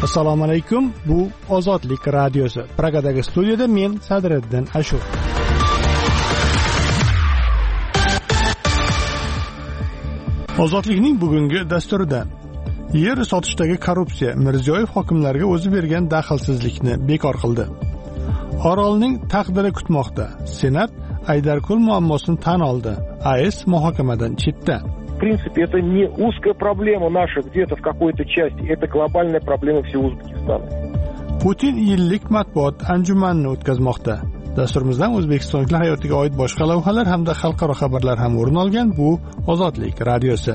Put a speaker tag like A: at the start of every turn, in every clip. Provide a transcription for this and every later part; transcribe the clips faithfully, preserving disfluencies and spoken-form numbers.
A: Assalomu alaykum. Bu Ozodlik radiosi. Pragadagi studiyada men Sadriddin Ashur. Ozodlikning bugungi dasturida yer sotishdagi korrupsiya Mirziyoyev hokimlarga o'zi bergan daxlsizlikni bekor qildi. Orolning taqdiri kutmoqda. Senat Aydarko'l muammosini tan oldi. A S muhokamadan chetda.
B: В принципе, это не узкая проблема наша где-то в какой-то части, это глобальная проблема всего Узбекистана.
A: Putin yillik matbuot anjumanini o'tkazmoqda. Dasturimizdan O'zbekistonliklar hayotiga oid boshqa lavhalar hamda xalqaro xabarlar ham o'rin olgan. Bu Ozodlik radiosi.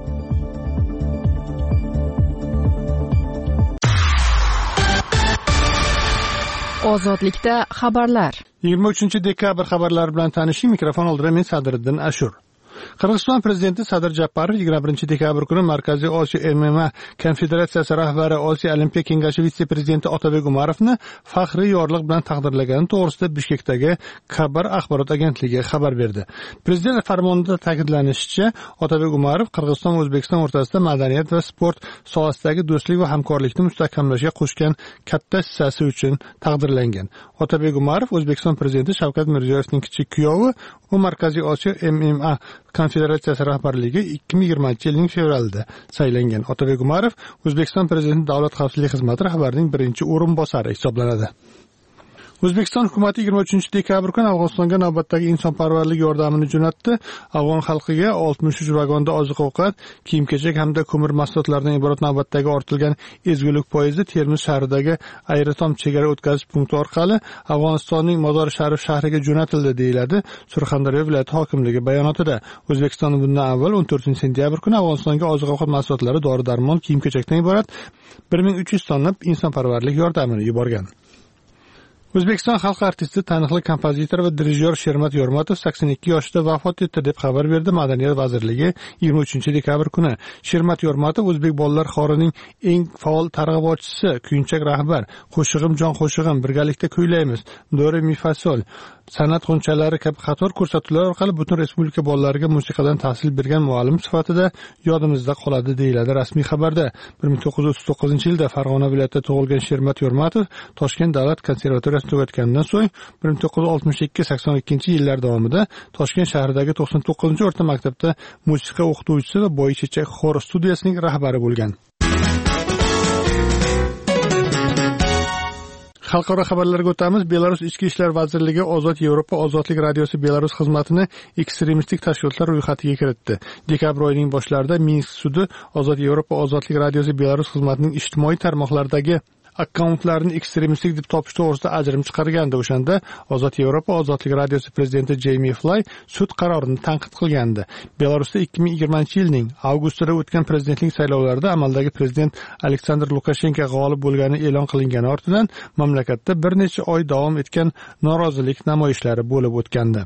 C: Ozodlikda xabarlar.
A: yigirma uchinchi dekabr xabarlari bilan tanishing. Mikrofon oldida men Sadriddin Ashur. Qirg'iziston prezidenti Sadir Japarov yigirma birinchi dekabr kuni Markaziy Osiyo M M A konfederatsiyasi rahbari, Osiyo Olimpiya kengashi vitse-prezidenti Otabek Umarovni faxriy yorliq bilan taqdirlagani to'g'risida Bishkekdagi Kabar axborot agentligi xabar berdi. Prezident farmonida ta'kidlanishicha, Otabek Umarov Qirg'iziston va O'zbekiston o'rtasida madaniyat va sport sohasidagi do'stlik va hamkorlikni mustahkamlashga qo'shgan katta hissasi uchun taqdirlangan. Otabek Umarov O'zbekiston prezidenti Shavkat Mirziyoyevning kichik kuyovi, u Markaziy Osiyo M M A konfederatsiyasi rahbarligiga ikki ming yigirmanchi yilning fevralida saylangan. Otabek Umarov O'zbekiston prezidenti davlat xavfsizlik xizmati rahbarining birinchi o'rinbosari hisoblanadi. O'zbekiston hukumati yigirma uchinchi dekabr kuni Afg'onistonga navbatdagi insonparvarlik yordamini jo'natdi. Afg'on xalqiga oltmish uch vagonda oziq-ovqat, kiyim-kechak hamda ko'mir mahsulotlaridan iborat navbatdagi ortilgan ezgulik poyezdi Termiz shahridagi Ayritom chegara o'tkazish punkti orqali Afg'onistonning Mozor Sharif shahriga jo'natildi, deyiladi Surxondaryo viloyati hokimligi bayonotida. O'zbekiston bundan avval o'n to'rtinchi sentyabr kuni Afg'onistonga oziq-ovqat mahsulotlari, dori-darmon, kiyim-kechakdan iborat bir ming uch yuz tonna insonparvarlik yordamini yuborgan. O'zbekiston xalq artisti, taniqli kompozitor va dirijor Shermat Yormatov sakson ikki yoshida vafot etdi deb xabar berdi Madaniyat vazirligi yigirma uchinchi dekabr kuni. Shermat Yormatov o'zbek bolalar xorining eng faol targ'ibotchisi, kuyinchak rahbar, qo'shig'im jon qo'shig'im, birgalikda kuylaymiz, do re mi fa sol, san'at g'unchalari kabi qator ko'rsatuvlar orqali butun respublika bolalariga musiqadan tahsil bergan muallim sifatida yodimizda qoladi, deyiladi rasmiy xabarda. bir ming to'qqiz yuz o'ttiz to'qqizinchi yilda Farg'ona viloyatida tug'ilgan Shermat Yormatov Toshkent davlat konservatoriyasida tugatgandan so'ng bir ming to'qqiz yuz oltmish ikki sakson ikkinchi yillar davomida Toshkent shahridagi to'qson to'qqizinchi o'rta maktabda musiqa o'qituvchisi va Boy chechak xor studiyasining rahbari bo'lgan. Xalqaro xabarlarga o'tamiz. Belarus Ichki ishlar vazirligi Ozod Yevropa Ozodlik radiosi Belarus xizmatini ekstremistik tashkilotlar ro'yxatiga kiritdi. Dekabr oyining boshlarida Minsk sudi Ozod Yevropa Ozodlik radiosi Belarus xizmatining ijtimoiy tarmoqlardagi akkauntlarni ekstremistik deb topish to'g'risida ajrim chiqargandi. O'shanda Ozod Yevropa Ozodlik radiosi prezidenti Jeymi Fly sud qarorini tanqid qilgandi. Belarusda ikki ming yigirmanchi yilning avgustida o'tgan prezidentlik saylovlarida amaldagi prezident Aleksandr Lukashenko g'olib bo'lgani e'lon qilingani ortidan mamlakatda bir necha oy davom etgan norozilik namoyishlari bo'lib o'tgandi.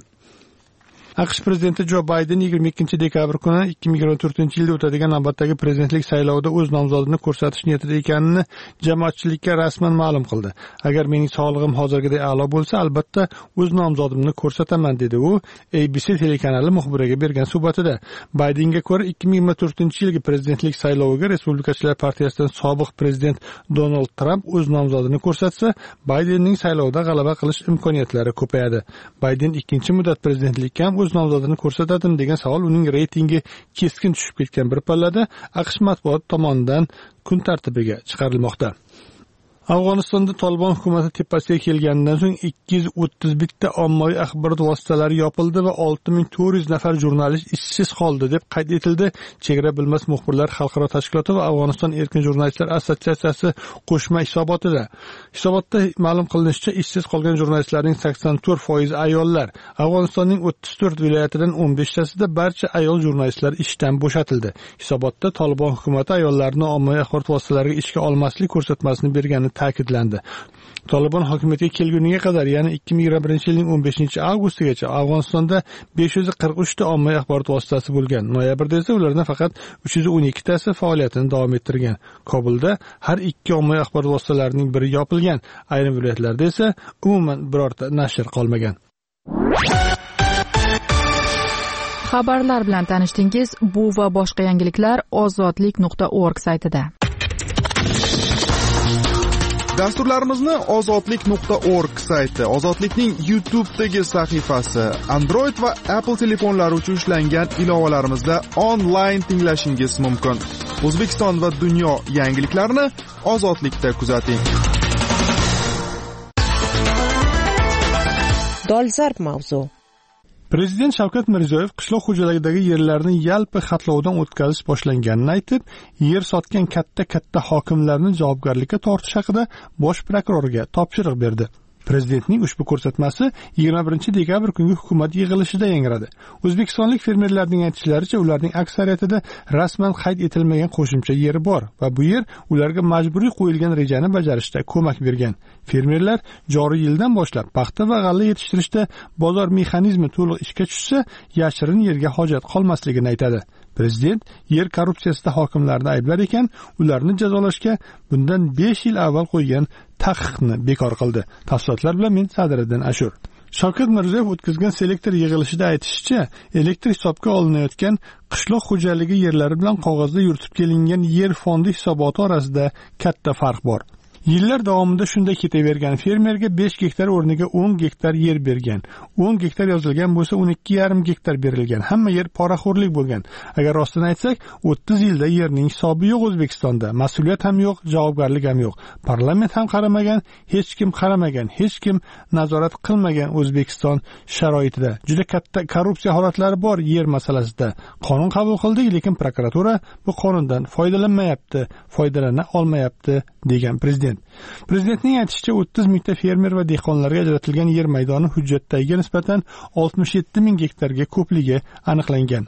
A: AQSh prezidenti Jo Bayden yigirma ikkinchi dekabr kuni ikki ming yigirma to'rtinchi yilda o'tadigan navbatdagi prezidentlik saylovida o'z nomzodini ko'rsatish niyatida ekanini jamoatchilikka rasman ma'lum qildi. Agar mening sog'lig'im hozirgidek a'lo bo'lsa, albatta o'z nomzodimni ko'rsataman, dedi u A B C telekanali muxbiriga bergan suhbatida. Baydenga ko'ra ikki ming yigirma to'rtinchi yilgi prezidentlik sayloviga Respublikachilar partiyasidan sobiq prezident Donald Trump o'z nomzodini ko'rsatsa, Baydenning saylovda g'alaba qilish imkoniyatlari ko'payadi. Bayden ikkinchi muddat prezidentlikka ham o'z nomzodini ko'rsatadim degan savol uning reytingi keskin tushib ketgan bir pallada AQSh matbuot tomonidan kun tartibiga chiqarilmoqda. Afg'onistonda Tolibon hukumati tepasiga kelganidan so'ng ikki yuz o'ttiz bitta ommaviy axborot vositalari yopildi va olti ming to'rt yuz nafar jurnalist ishsiz qoldi deb qayd etildi. Chegara bilmas muxbirlar xalqaro tashkiloti va Afg'oniston erkin jurnalistlar assotsiatsiyasi qo'shma hisobotida. Hisobotda ma'lum qilinishicha, ishsiz qolgan jurnalistlarning sakson to'rt foizi ayollar. Afg'onistonning o'ttiz to'rt viloyatidan o'n beshtasida barcha ayol jurnalistlar ishdan bo'shatildi. Hisobotda Tolibon hukumati ayollarni ommaviy axborot vositalariga ishga olmaslik ko'rsatmasini bergani ta'kidlandi. Tolibon hokimiyatga kelguniga qadar, ya'ni ikki ming yigirma birinchi yilning o'n beshinchi avgustigacha Afg'onistonda besh yuz qirq uch ta ommaviy axborot vositasi bo'lgan. Noyabrda esa ulardan faqat uch yuz o'n ikki tasi faoliyatini davom ettirgan. Kobulda har ikki ommaviy axborot vositalarining biri yopilgan. Ayrim viloyatlarda esa umuman birorta nashr qolmagan.
C: Xabarlar bilan tanishdingiz. Bu va boshqa yangiliklar ozodlik nuqta org saytida.
D: Dasturlarimizni ozodlik nuqta org sayti, Ozodlikning YouTube'dagi sahifasi, Android va Apple telefonlari uchun ishlangan ilovalarimizda onlayn tinglashingiz mumkin. O'zbekiston va dunyo yangiliklarini Ozodlikda kuzating.
E: Dolzarb mavzu.
A: Prezident Shavkat Mirziyoyev qishloq xo'jaligidagi yerlarni yalpi xatlovdan o'tkazish boshlanganini aytib, yer sotgan katta-katta hokimlarni javobgarlikka tortish haqida bosh prokurorga topshiriq berdi. Prezidentning ushbu ko'rsatmasi yigirma birinchi dekabr kungi hukumat yig'ilishida yangradi. O'zbekistonlik fermerlarning aytishlaricha, ularning aksariyatida rasman qayd etilmagan qo'shimcha yeri bor va bu yer ularga majburiy qo'yilgan rejani bajarishda ko'mak bergan. Fermerlar joriy yildan boshlab paxta va g'alla yetishtirishda bozor mexanizmi to'liq ishga tushsa, yashirin yerga hojat qolmasligini aytadi. Prezident yer korrupsiyasida hokimlarni ayblar ekan, ularni jazolashga bundan besh yil avval qo'ygan taqiqni bekor qildi. Tafsilotlar bilan men Sadriddin Ashur. Shavkat Mirziyoyev o'tkazgan selektor yig'ilishida aytishicha, elektr hisobga olinayotgan qishloq xo'jaligi yerlari bilan qog'ozda yuritib kelingan yer fondi hisoboti orasida katta farq bor. Yillar davomida shunday ketavergan. Fermerga besh gektar o'rniga o'n gektar yer bergan. o'n gektar yozilgan bo'lsa, o'n ikki yarim gektar berilgan. Hamma yer poraxo'rlik bo'lgan. Agar rostini aytsak, o'ttiz yilda yerning hisobi yo'q O'zbekistonda. Mas'uliyat ham yo'q, javobgarlik ham yo'q. Parlament ham qaramagan, hech kim qaramagan, hech kim nazorat qilmagan O'zbekiston sharoitida. Juda katta korrupsiya holatlari bor yer masalasida. Qonun qabul qildik, lekin prokuratura bu qonundan foydalanmayapti, foydalana olmayapti degan prezident. Prezidentning aytishicha, o'ttiz mingta fermer va dehqonlarga ajratilgan yer maydoni hujjatdagiga nisbatan oltmish yetti ming gektarga ko'pligi aniqlangan.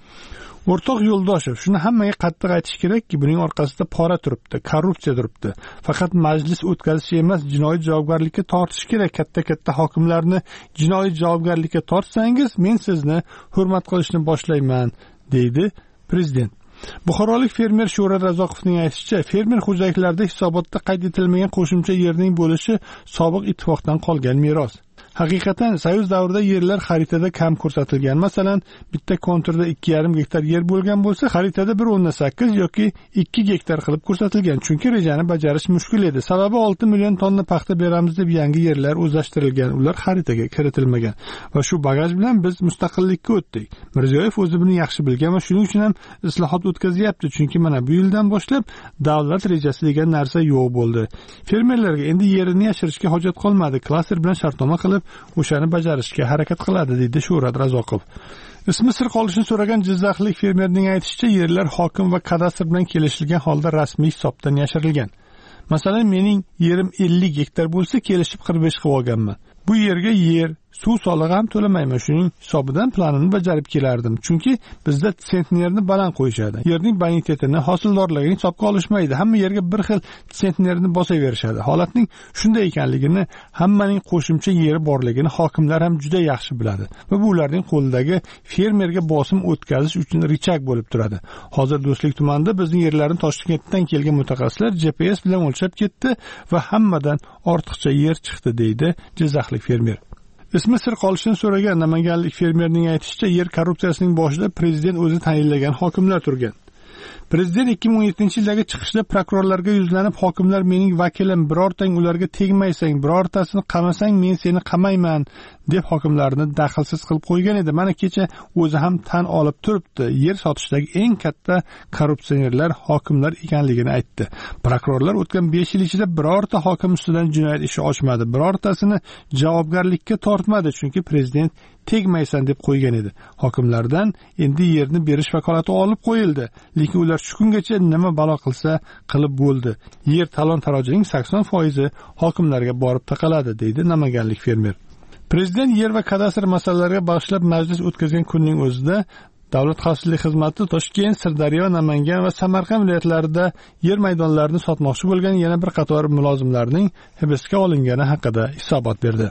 A: O'rtoq Yo'ldoshev, shuni hammaga qattiq aytish kerakki, buning orqasida pora turibdi, korrupsiya turibdi. Faqat majlis o'tkazish emas, jinoiy javobgarlikka tortish kerak. Katta-katta hokimlarni jinoiy javobgarlikka tortsangiz, men sizni hurmat qilishni boshlayman, deydi prezident. Buxorolik fermer Sho'ra Razoqovning aytishicha, fermer xo'jaliklarida hisobotda qayd etilmagan qo'shimcha yerning bo'lishi sobiq ittifoqdan qolgan meros. Haqiqatan Soyuz davrida yerlar xaritada kam ko'rsatilgan. Masalan, bitta konturda ikki yarim gektar yer bo'lgan bo'lsa, xaritada bir o'nda sakkiz yoki ikki gektar qilib ko'rsatilgan. Chunki rejani bajarish mushkul edi. Sababi olti million tonna paxta beramiz deb yangi yerlar o'zlashtirilgan. Ular xaritaga kiritilmagan. Va shu bagaj bilan biz mustaqillikka o'tdik. Mirziyoyev o'zi buni yaxshi bilgan va shuning uchun ham islohot o'tkazyapti. Chunki mana bu yildan boshlab davlat rejasi degan narsa yo'q bo'ldi. Fermerlarga endi yerini yashirishga hojat qolmadi. Klaster bilan shartnoma qilib o'shani bajarishga harakat qiladi, deydi Shuhrat Razoqov. Ismi sir qolishini so'ragan jizzaxlik fermerning aytishicha, yerlar hokim va kadastr bilan kelishilgan holda rasmiy hisobdan yashirilgan. Masalan, mening yerim ellik gektar bo'lsa, kelishib qirq besh qilib olganman. Bu yerga yer, suv solig'i ham to'lamayman. Shuning hisobidan planini bajarib kelardim. Chunki bizda sentnerni baland qo'yishadi. Yerning bonitetini, hosildorligini hisobga olishmaydi. Hamma yerga bir xil sentnerni bosaverishadi. Holatning shunday ekanligini, hammaning qo'shimcha yeri borligini hokimlar ham juda yaxshi biladi. Va bu ularning qo'lidagi fermerga bosim o'tkazish uchun richak bo'lib turadi. Hozir Do'stlik tumanida bizning yerlarni Toshkentdan kelgan mutaxassislar G P S bilan o'lchab ketdi va hammadan ortiqcha yer chiqdi, deydi jizzaxlik fermer. Ismi sir qolishini so'ragan namanganlik fermerning aytishicha, yer korrupsiyasining boshida prezident o'zi tayinlagan hokimlar turgan. Prezident ikki ming o'n yettinchi yildagi chiqishda prokurorlarga yuzlanib, hokimlar mening vakilim, birortang ularga tegmaysang, birortasini qamasang, men seni qamayman deb hokimlarni daxlsiz qilib qo'ygan edi. Mana kecha o'zi ham tan olib turibdi. Yer sotishdagi eng katta korrupsionerlar hokimlar ekanligini aytdi. Prokurorlar o'tgan besh yil ichida birorta hokim ustidan jinoyat ishi ochmadi, birortasini javobgarlikka tortmadi, chunki prezident tegmaysan deb qo'ygan edi. Hokimlardan endi yerni berish vakolati olib qo'yildi, lekin ular shu kungacha nima balo qilsa qilib bo'ldi. Yer talon-tarojining sakson foizi hokimlarga borib taqaladi, deydi namanganlik fermer. Prezident yer va kadastr masalalariga bag'ishlab majlis o'tkazgan kunning o'zida Davlat xavfsizlik xizmati Toshkent, Sirdaryo, Namangan va Samarqand viloyatlarida yer maydonlarini sotmoqchi bo'lgan yana bir qator mulozimlarning hibsga olingani haqida hisobot berdi.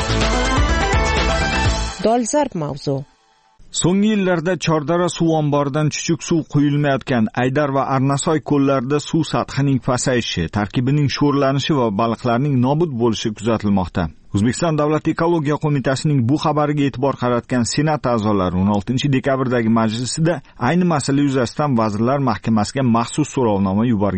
E: Dolzarb mavzu.
F: So'nggi yillarda Chordara suv omboridan chuchuk suv quyilmayotgan Aydar va Arnasoy ko'llarida suv sathining pasayishi, tarkibining sho'rlanishi va baliqlarning nobud bo'lishi kuzatilmoqda. O'zbekiston Davlat ekologiya qo'mitasining bu xabariga e'tibor qaratgan Senat a'zolari o'n oltinchi dekabrdagi majlisida ayni masala yuzasidan Vazirlar Mahkamasiga maxsus so'rovnoma yuborgani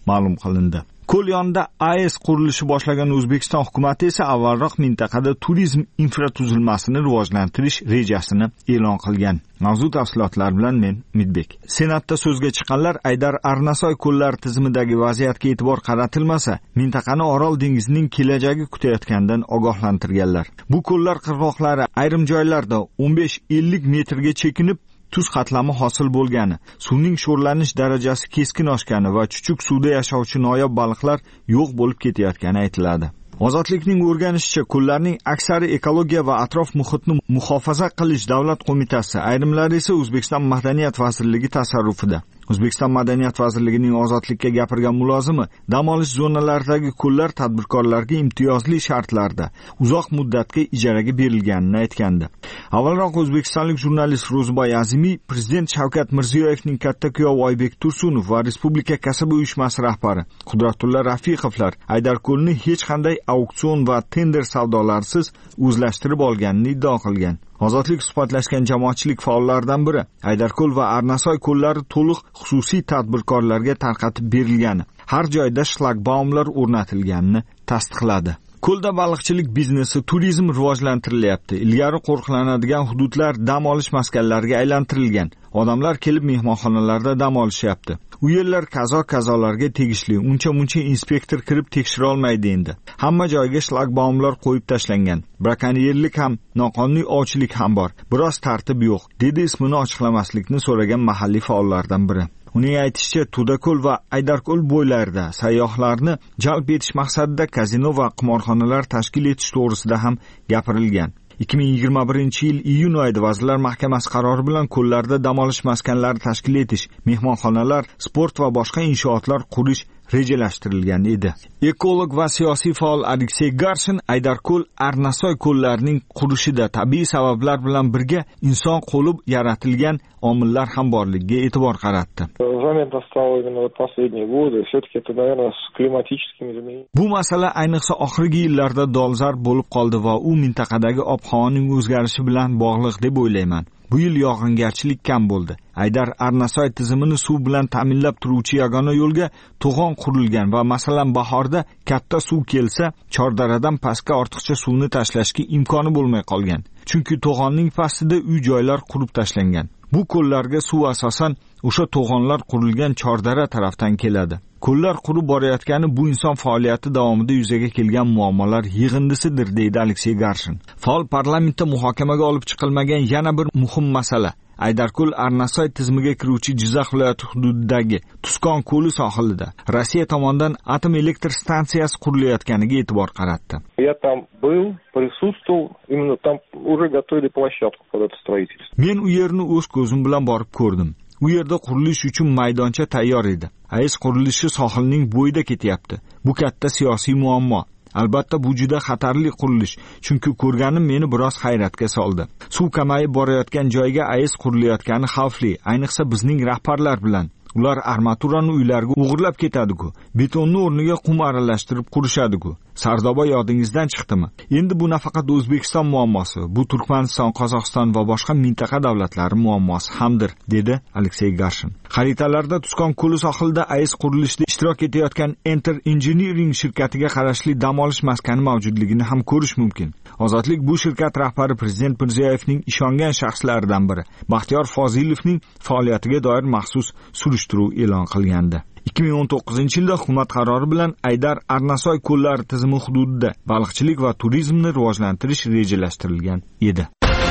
F: ma'lum qilindi. Ko'l yonida A E S qurilishi boshlagan O'zbekiston hukumatı esa avvalroq mintaqada turizm infratuzilmasini rivojlantirish rejasini e'lon qilgan. Mavzu tafsilotlari bilan men Midbek. Senatda so'zga chiqqanlar Aydar Arnasoy ko'llari tizimidagi vaziyatga e'tibor qaratilmasa, mintaqani Orol dengizining kelajagi kutayotganidan ogohlantirganlar. Bu ko'llar qirg'oqlari ayrim joylarda o'n besh ellik metrga chekinib, tuz qatlami hosil bo'lgani, suvning sho'rlanish darajasi keskin oshgani va chuchuk suvda yashovchi noyob baliqlar yo'q bo'lib ketayotgani aytiladi. Ozodlikning o'rganishicha, ko'llarning aksari ekologiya va atrof muhitni muhofaza qilish davlat qo'mitasi, ayrimlari esa O'zbekiston Madaniyat vazirligi tasarrufida. O'zbekiston Madaniyat vazirligining ozodlikka gapirgan mulozimi dam olish zonalaridagi ko'llar tadbirkorlarga imtiyozli shartlarda uzoq muddatga ijaraga berilganini aytgandi. Avvalroq o'zbekistonlik jurnalist Ro'zboy Azimiy Prezident Shavkat Mirziyoyevning katta kuyovi Oybek Tursunov va Respublika kasaba uyushmasi rahbari Qudratulla Rafiqovlar Aydarko'lni hech qanday auksion va tender savdolarsiz o'zlashtirib olganini iddao qilgan. Ozodlik suhbatlashgan jamoatchilik faollaridan biri Aydarko'l va Arnasoy ko'llari to'liq xususiy tadbirkorlarga tarqatib berilgani, har joyda shlagbaumlar o'rnatilganini tasdiqladi. Ko'lda baliqchilik biznesi, turizm rivojlantirilyapti. Ilgari qo'riqlanadigan hududlar dam olish maskanlariga aylantirilgan. Odamlar kelib mehmonxonalarda dam olishyapti. U yerlar kazo-kazolarga tegishli. Uncha-muncha inspektor kirib tekshira olmaydi endi. Hamma joyga shlagbaumlar qo'yib tashlangan. Brakonyerlik ham, noqonuniy ovchilik ham bor. Biroz tartib yo'q, dedi ismini ochiqlamaslikni so'ragan mahalliy faollardan biri. Uning aytishicha, Tudako'l va Aydarko'l bo'ylarida sayyohlarni jalb etish maqsadida kazino va qimorxonalar tashkil etish to'g'risida ham gapirilgan. ikki ming yigirma birinchi yil iyun oyida Vazirlar Mahkamasi qarori bilan ko'llarda dam olish maskanlari tashkil etish, mehmonxonalar, sport va boshqa inshootlar qurish rejalashtirilgan edi. Ekolog va siyosiy faol Aleksey Garshin Aydarko'l Arnasoy ko'llarining qurishida tabiiy sabablar bilan birga inson qo'li yaratilgan omillar ham borligiga e'tibor qaratdi.
B: Заметно стало именно вот последние годы. Все-таки это, наверное, с климатическими изменениями.
F: Bu masala ayniqsa oxirgi yillarda dolzarb bo'lib qoldi va u mintaqadagi ob-havoning o'zgarishi bilan bog'liq deb o'ylayman. Bu yil yog'ingarchilik kam bo'ldi. Aydar Arnasoy tizimini suv bilan ta'minlab turuvchi yagona yo'lga to'g'on qurilgan va masalan bahorda katta suv kelsa, Chordaradan pastga ortiqcha suvni tashlashga imkoni bo'lmay qolgan. Chunki to'g'onning pastida uy-joylar qurib tashlangan. Bu ko'llarga suv asosan o'sha to'g'onlar qurilgan Chordara tarafdan keladi. Ko'llar qurib borayotgani bu inson faoliyati davomida yuzaga kelgan muammolar yig'indisidir, deydi Aleksey Garshin. Faol parlamentda muhokamaga olib chiqilmagan yana bir muhim masala Aydarko'l Arnasoy tizimiga kiruvchi Jizzax viloyati hududidagi Tuskon ko'li sohilida Rossiya tomonidan atom elektr stansiyasi qurilayotganiga e'tibor qaratdi.
B: Я там был, присутствовал, именно там уже готовили площадку под это строительство.
F: Men u yerni o'z ko'zim bilan borib ko'rdim. U yerda qurilish uchun maydoncha tayyor edi. A E S qurilishi sohilning bo'yida ketyapti. Bu katta siyosiy muammo. Albatta bu juda xatarli qurilish, chunki ko'rganim meni biroz hayratga soldi. Suv kamayib borayotgan joyga A E S qurilayotgani xavfli, ayniqsa bizning rahbarlar bilan. Ular armaturani uylarga o'g'irlab ketadi-ku, betonni o'rniga qum aralashtirib qurishadi-ku. Sardoba yodingizdan chiqdimi? Endi bu nafaqat O'zbekiston muammosi, bu Turkmaniston, Qozog'iston va boshqa mintaqa davlatlari muammosi hamdir, dedi Aleksey Garshin. Xaritalarda Tuskon ko'li sohilida A E S qurilishida ishtirok etayotgan Enter Engineering shirkatiga qarashli dam olish maskani mavjudligini ham ko'rish mumkin. Ozodlik bu shirkat rahbari Prezident Mirziyoyevning ishongan shaxslaridan biri, Baxtiyor Fozilovning faoliyatiga doir maxsus surishtiruv e'lon qilgandi. ikki ming o'n to'qqizinchi yilda hukumat qarori bilan Aydar Arnasoy ko'llari tizimi hududida baliqchilik va turizmni rivojlantirish rejalashtirilgan edi.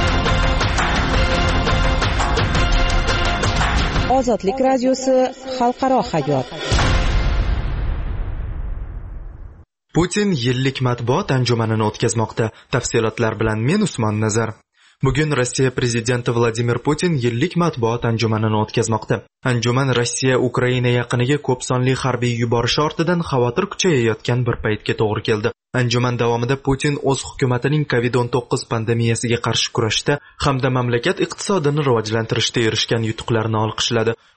E: Ozodlik radiosi xalqaro hayot.
G: Putin yillik matbuot anjumanini o'tkazmoqda. Tafsilotlar bilan men Usmon Nazar. Bugun Rossiya prezidenti Vladimir Putin yillik matbuot anjumanini o'tkazmoqda. Anjuman Rossiya Ukraina yaqiniga ko'p sonli harbiy yuborish ortidan xavotir kuchayayotgan bir paytga to'g'ri keldi. Anjuman davomida Putin o'z hukumatining kovid o'n to'qqiz pandemiyasiga qarshi kurashda hamda mamlakat iqtisodini rivojlantirishda erishgan yutuqlarni olqishladi.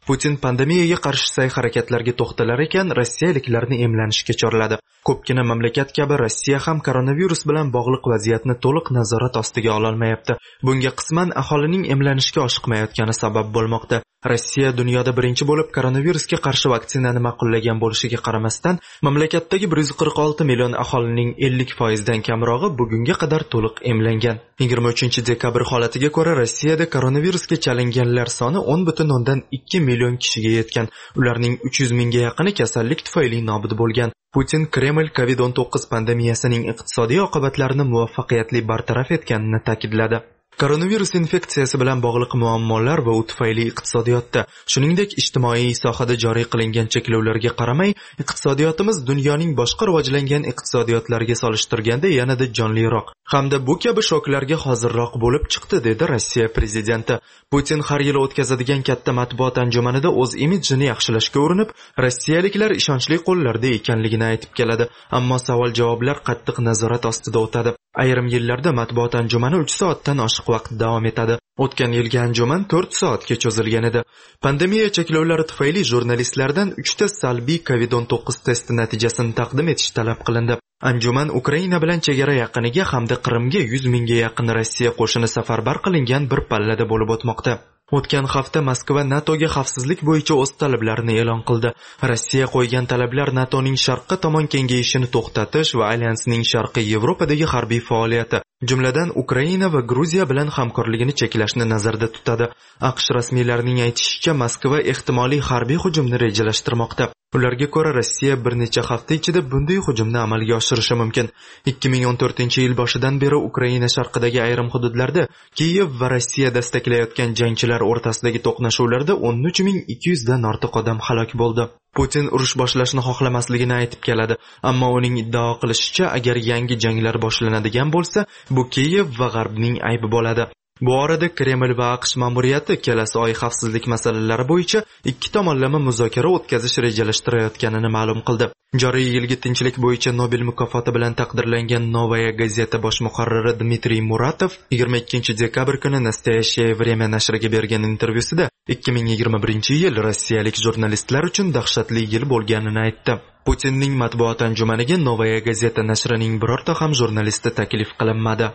G: Putin pandemiyaga qarshi sa'y-harakatlarga to'xtalar ekan, rossiyaliklarni emlanishga chorladi. Ko'pgina mamlakat kabi Rossiya ham koronavirus bilan bog'liq vaziyatni to'liq nazorat ostiga ola olmayapti. Bunga qisman aholining emlanishga oshiqmayotgani sabab bo'lmoqda. Rossiya dunyoda birinchi bo'lib koronavirusga qarshi vaksinani ma'qullagan bo'lishiga qaramasdan, mamlakatdagi bir yuz qirq olti million aholining ellik foiz dan kamrog'i bugunga qadar to'liq emlangan. yigirma uchinchi dekabr holatiga ko'ra Rossiyada koronavirusga chalinganlar soni o'n butun o'ndan ikki million kishiga yetgan. Ularning uch yuz mingga yaqini kasallik tufayli nobud bo'lgan. Putin Kreml kovid o'n to'qqiz pandemiyasining iqtisodiy oqibatlarini muvaffaqiyatli bartaraf etganini ta'kidladi. Koronavirus infeksiyasi bilan bog'liq muammolar va u tufayli iqtisodiyotda, shuningdek ijtimoiy sohada joriy qilingan cheklovlarga qaramay, iqtisodiyotimiz dunyoning boshqa rivojlangan iqtisodiyotlariga solishtirganda yanada jonliroq hamda bu kabi shoklarga hozirroq bo'lib chiqdi, dedi Rossiya prezidenti. Putin har yili o'tkazadigan katta matbuot anjumanida o'z imidjini yaxshilashga urinib, rossiyaliklar ishonchli qo'llarda ekanligini aytib keladi, ammo savol-javoblar qattiq nazorat ostida o'tadi. Ayrim yillarda matbuot anjumani uch soatdan oshiq vaqt davom etadi. O'tgan yilgi anjuman to'rt soatga cho'zilgan edi. Pandemiya cheklovlari tufayli jurnalistlardan uchta salbiy kovid o'n to'qqiz testi natijasini taqdim etish talab qilindi. Anjuman Ukraina bilan chegara yaqiniga hamda Qrimga yuz mingga yaqin Rossiya qo'shini safarbar qilingan bir pallada bo'lib o'tmoqda. O'tgan hafta Moskva NATOga xavfsizlik bo'yicha o'z talablarini e'lon qildi. Rossiya qo'ygan talablar NATOning sharqqa tomon kengayishini to'xtatish va alyansning sharqiy Yevropadagi harbiy faoliyati, jumladan Ukraina va Gruziya bilan hamkorligini cheklashni nazarda tutadi. AQSh rasmiylarining aytishicha, Moskva ehtimoliy harbiy hujumni rejalashtirmoqda. Ularga ko'ra, Rossiya bir necha hafta ichida bunday hujumni amalga oshirishi mumkin. ikki ming o'n to'rtinchi yil boshidan beri Ukraina sharqidagi ayrim hududlarda Kiyev va Rossiya dastaklayotgan jangchilar o'rtasidagi to'qnashuvlarda o'n uch ming ikki yuz dan ortiq odam halok bo'ldi. Putin urush boshlashni xohlamasligini aytib keladi, ammo uning iddao qilishicha, agar yangi janglar boshlanadigan bo'lsa, bu Kiyev va G'arbning aybi bo'ladi. Bu orada Kreml va AQSh ma'muriyati kelasi oy xavfsizlik masalalari bo'yicha ikki tomonlama muzokara o'tkazish rejalashtirayotganini ma'lum qildi. Joriy yilgi tinchlik bo'yicha Nobel mukofoti bilan taqdirlangan Novaya gazeta bosh muharriri Dmitriy Muratov yigirma ikkinchi dekabr kuni Nastoyashye Vremya nashriga bergan intervyusida ikki ming yigirma birinchi yil rossiyalik jurnalistlar uchun dahshatli yil bo'lganini aytdi. Putinning matbuot anjumaniga Novaya gazeta nashrining birorta ham jurnalisti taklif qilinmadi.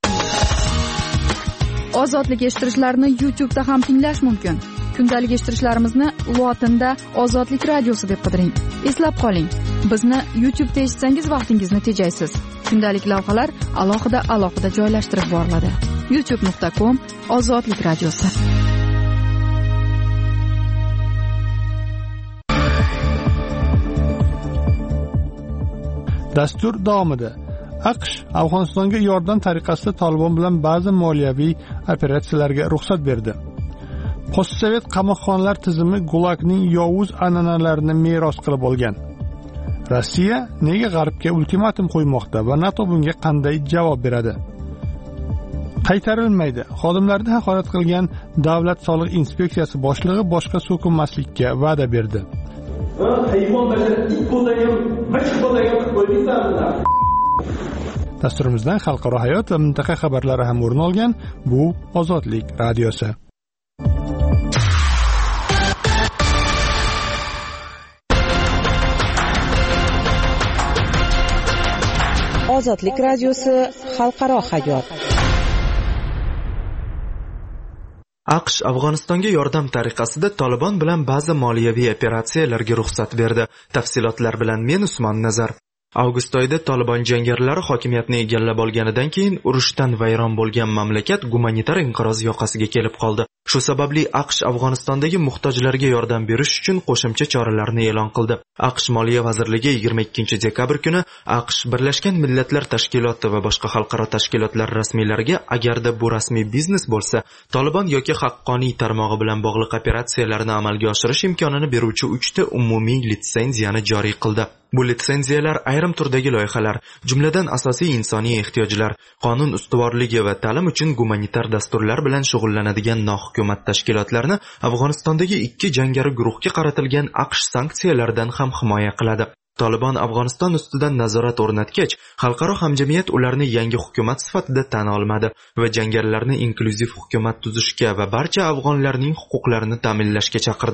C: Ozodlik eshittirishlarni YouTube da ham tinglash mumkin. Kundalik eshittirishlarimizni lotinda Ozodlik radiosi deb qidiring. Eslab qoling, bizni YouTube da eshitsangiz vaqtingizni tejaysiz. Kundalik lavhalar alohida alohida joylashtirib boriladi. youtube nuqta com Ozodlik radiosi.
A: Dastur davomida AQSh Afg'onistonga yordam tariqasida Tolibon bilan ba'zi moliyaviy operatsiyalarga ruxsat berdi. Postsovet qamoqxonalar tizimi Gulagning yovuz an'analarini meros qilib olgan. Rossiya nega G'arbga ultimatum qo'ymoqda va NATO bunga qanday javob beradi? Qaytarilmaydi. Xodimlarni haqorat qilgan Davlat soliq inspeksiyasi boshlig'i boshqa so'kinmaslikka va'da berdi. Dasturimizdan xalqaro hayot va mintaqa xabarlari ham o'rin olgan. Bu Ozodlik radiosi.
E: Ozodlik radiosi xalqaro hayot.
G: AQSh Afg'onistonga yordam tariqasida Tolibon bilan ba'zi moliyaviy operatsiyalarga ruxsat berdi. Tafsilotlar bilan men Usmon Nazar. Avgust oyida Tolibon jangarilari hokimiyatni egallab olganidan keyin urushdan vayron bo'lgan mamlakat gumanitar inqiroz yoqasiga kelib qoldi. Shu sababli AQSh Afg'onistondagi muhtojlarga yordam berish uchun qo'shimcha choralarni e'lon qildi. AQSh Moliya vazirligi yigirma ikkinchi dekabr kuni AQSh Birlashgan Millatlar Tashkiloti va boshqa xalqaro tashkilotlar rasmiylariga agarda bu rasmiy biznes bo'lsa, Tolibon yoki haqqoniy tarmog'i bilan bog'liq operatsiyalarni amalga oshirish imkonini beruvchi uchta umumiy litsenziyani joriy qildi. Bu litsenziyalar ayrim turdagi loyihalar, jumladan asosiy insoniy ehtiyojlar, qonun ustuvorligi va ta'lim uchun gumanitar dasturlar bilan shug'ullanadigan nohukumat tashkilotlarni Afg'onistondagi ikki jangari guruhga qaratilgan AQSh sanksiyalaridan ham himoya qiladi. Tolibon Afg'oniston ustidan nazorat o'rnatgach, xalqaro hamjamiyat ularni yangi hukumat sifatida tan olmadi va jangarilarni inklyuziv hukumat tuzishga va barcha afg'onlarning huquqlarini ta'minlashga chaqirdi.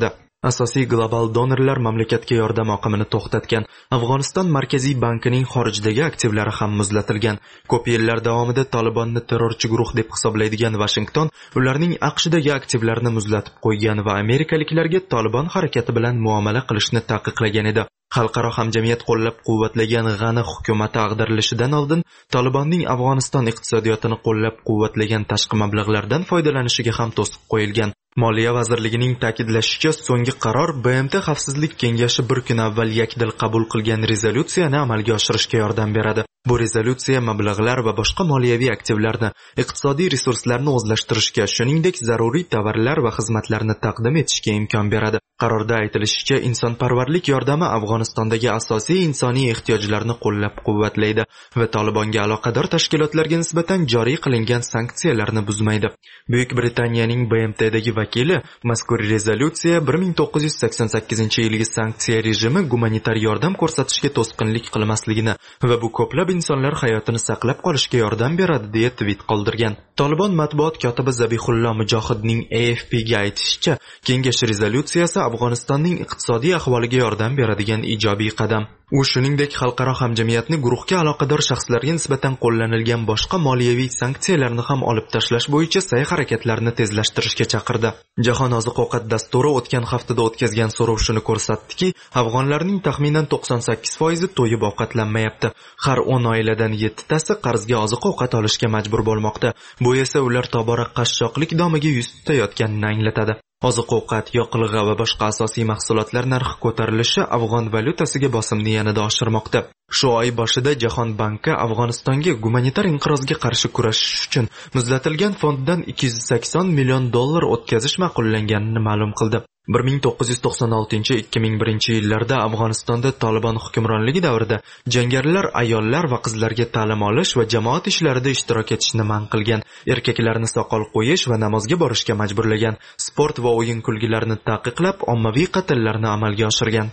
G: Asosiy global donorlar mamlakatga yordam oqimini to'xtatgan. Afg'oniston Markaziy bankining xorijdagi aktivlari ham muzlatilgan. Ko'p yillar davomida Tolibonni terrorchi guruh deb hisoblaydigan Washington ularning AQShdagi aktivlarini muzlatib qo'ygan va amerikaliklarga Tolibon harakati bilan muomala qilishni taqiqlagan edi. Xalqaro hamjamiyat qo'llab-quvvatlagan G'ani hukumati ag'darilishidan oldin Tolibonning Afg'oniston iqtisodiyotini qo'llab-quvvatlagan tashqi mablag'lardan foydalanishiga ham to'siq qo'yilgan. Moliya vazirligining ta'kidlashicha, so'nggi qaror B M T Xavfsizlik kengashi bir kun avval yakdil qabul qilgan rezolyutsiyani amalga oshirishga yordam beradi. Bu rezolyutsiya mablag'lar va boshqa moliyaviy aktivlarni, iqtisodiy resurslarni o'zlashtirishga, shuningdek zaruriy tovarlar va xizmatlarni taqdim etishga imkon beradi. Qarorda aytilishicha, insonparvarlik yordami Afg'onistondagi asosiy insoniy ehtiyojlarni qo'llab-quvvatlaydi va Tolibonga aloqador tashkilotlarga nisbatan joriy qilingan sanksiyalarni buzmaydi. Buyuk Britaniyaning B M Tdagi vakili mazkur rezolyutsiya bir ming to'qqiz yuz sakson sakkizinchi yilgi sanksiya rejimi gumanitar yordam ko'rsatishga to'sqinlik qilmasligini va bu ko'plab insonlar hayotini saqlab qolishga yordam beradi deya tweet qoldirgan. Tolibon matbuot kotibi Zabihullo Mujohidning A F P'ga aytishicha, kengash rezolyutsiyasi Afg'onistonning iqtisodiy ahvoliga yordam beradigan ijobiy qadam. U shuningdek xalqaro hamjamiyatni guruhga aloqador shaxslarga nisbatan qo'llanilgan boshqa moliyaviy sanksiyalarni ham olib tashlash bo'yicha sa'y-harakatlarni tezlashtirishga chaqirdi. Jahon oziq-ovqat dasturi o'tgan haftada o'tkazgan so'rov shuni ko'rsatdiki, afg'onlarning taxminan to'qson sakkiz foizi to'yib ovqatlanmayapti. Har o'n oiladan yettitasi qarzga oziq-ovqat olishga majbur bo'lmoqda. Bu esa ular tobora qashshoqlik domiga yuz tutayotganini anglatadi. Oziq-ovqat, yoqilg'i va boshqa asosiy mahsulotlar narxi ko'tarilishi afg'on valyutasiga bosimni yanada oshirmoqda. Shu oy boshida Jahon banki Afg'onistonga gumanitar inqirozga qarshi kurashish uchun muzlatilgan fonddan ikki yuz sakson million dollar o'tkazish ma'qullanganini ma'lum qildi. bir ming to'qqiz yuz to'qson oltinchi - ikki ming birinchi yillarda Afg'onistonda Tolibon hukmronligi davrida jangarilar ayollar va qizlarga ta'lim olish va jamoat ishlarida ishtirok etishni man qilgan, erkaklarni soqol qo'yish va namozga borishga majburlagan, sport va o'yin kulgilarni taqiqlab, ommaviy qatllarni amalga oshirgan.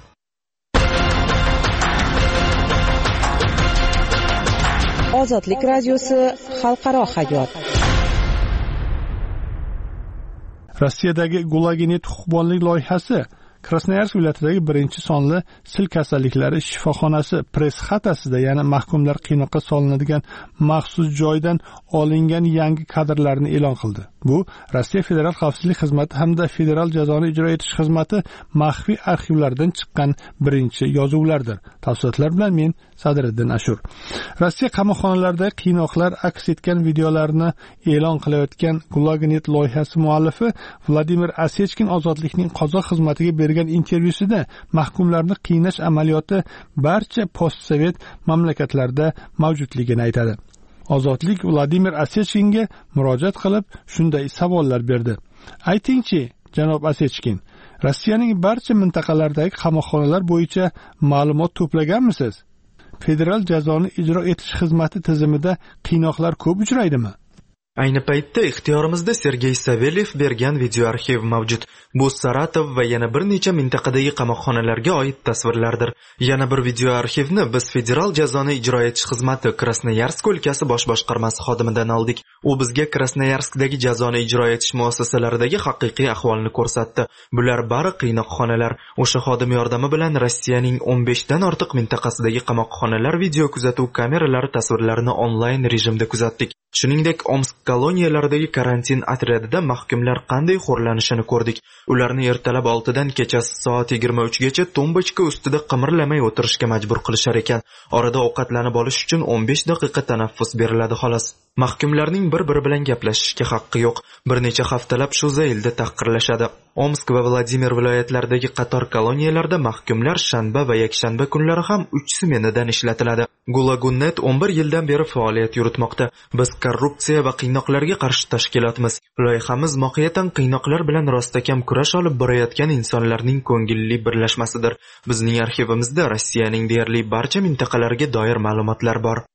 E: Ozodlik radiosi xalqaro hayot.
A: Rossiyadagi Gulaginet huquqbonlik loyihasi Krasnoyarsk viloyatidagi birinchi sonli sil kasalliklari shifoxonasi press-xatasida, ya'ni mahkumlar qiynoqqa solinadigan maxsus joydan olingan yangi kadrlarni e'lon qildi. Bu Rossiya Federal xavfsizlik xizmati hamda Federal jazoni ijro etish xizmati maxfiy arxivlaridan chiqqan birinchi yozuvlardir. Tafsilotlar bilan men Sadriddin Ashur. Rossiya qamoqxonalarida qiynoqlar aks etgan videolarni e'lon qilayotgan Gulaginet loyihasi muallifi Vladimir Asechkin ozodlikning qozoq xizmatiga bergan intervyusida mahkumlarni qiynash amaliyoti barcha postsovet mamlakatlarda mavjudligini aytadi. Ozodlik Vladimir Asechkinga murojaat qilib shunday savollar berdi. Aytingchi, janob Asechkin, Rossiyaning barcha mintaqalaridagi qamoqxonalar bo'yicha ma'lumot to'plaganmisiz? Federal jazoni ijro etish xizmati tizimida qiynoqlar ko'p uchraydimi?
G: Ayni paytda ixtiyorimizda Sergey Savelyev bergan video arxiv mavjud. Bu Saratov va yana bir necha mintaqadagi qamoqxonalarga oid tasvirlardir. Yana bir video arxivni biz Federal jazoni ijro etish xizmati Krasnoyarsk o'lkasi bosh boshqarmasi xodimidan oldik. U bizga Krasnoyarskdagi jazoni ijro etish muassasalaridagi haqiqiy ahvolni ko'rsatdi. Bular bari qiynoqxonalar. O'sha xodim yordami bilan Rossiyaning o'n beshdan ortiq mintaqasidagi qamoqxonalar video kuzatuv kameralari tasvirlarini onlayn rejimda kuzatdik. Shuningdek, Omsk koloniyalaridagi karantin otryadida mahkumlar qanday xo'rlanishini ko'rdik. Ularni ertalab oltidan kechasi soat yigirma uchgacha tombochka ustida qimirlamay o'tirishga majbur qilishar ekan. Orada ovqatlanib olish uchun o'n besh daqiqa tanaffus beriladi xolos. Mahkumlarning bir-biri bilan gaplashishga haqqi yo'q. Bir necha haftalab shu zaylda tahqirlashadi. Omsk va Vladimir viloyatlaridagi qator koloniyalarda mahkumlar shanba va yakshanba kunlari ham uch smenidan ishlatiladi. Gulaginet o'n bir yildan beri faoliyat yuritmoqda. Biz korrupsiya va qiynoqlarga qarshi tashkilotmiz. Loyihamiz mohiyatan qiynoqlar bilan rostakam kurash olib borayotgan insonlarning ko'ngilli birlashmasidir. Bizning arxivimizda Rossiyaning deyarli barcha mintaqalariga doir ma'lumotlar bor.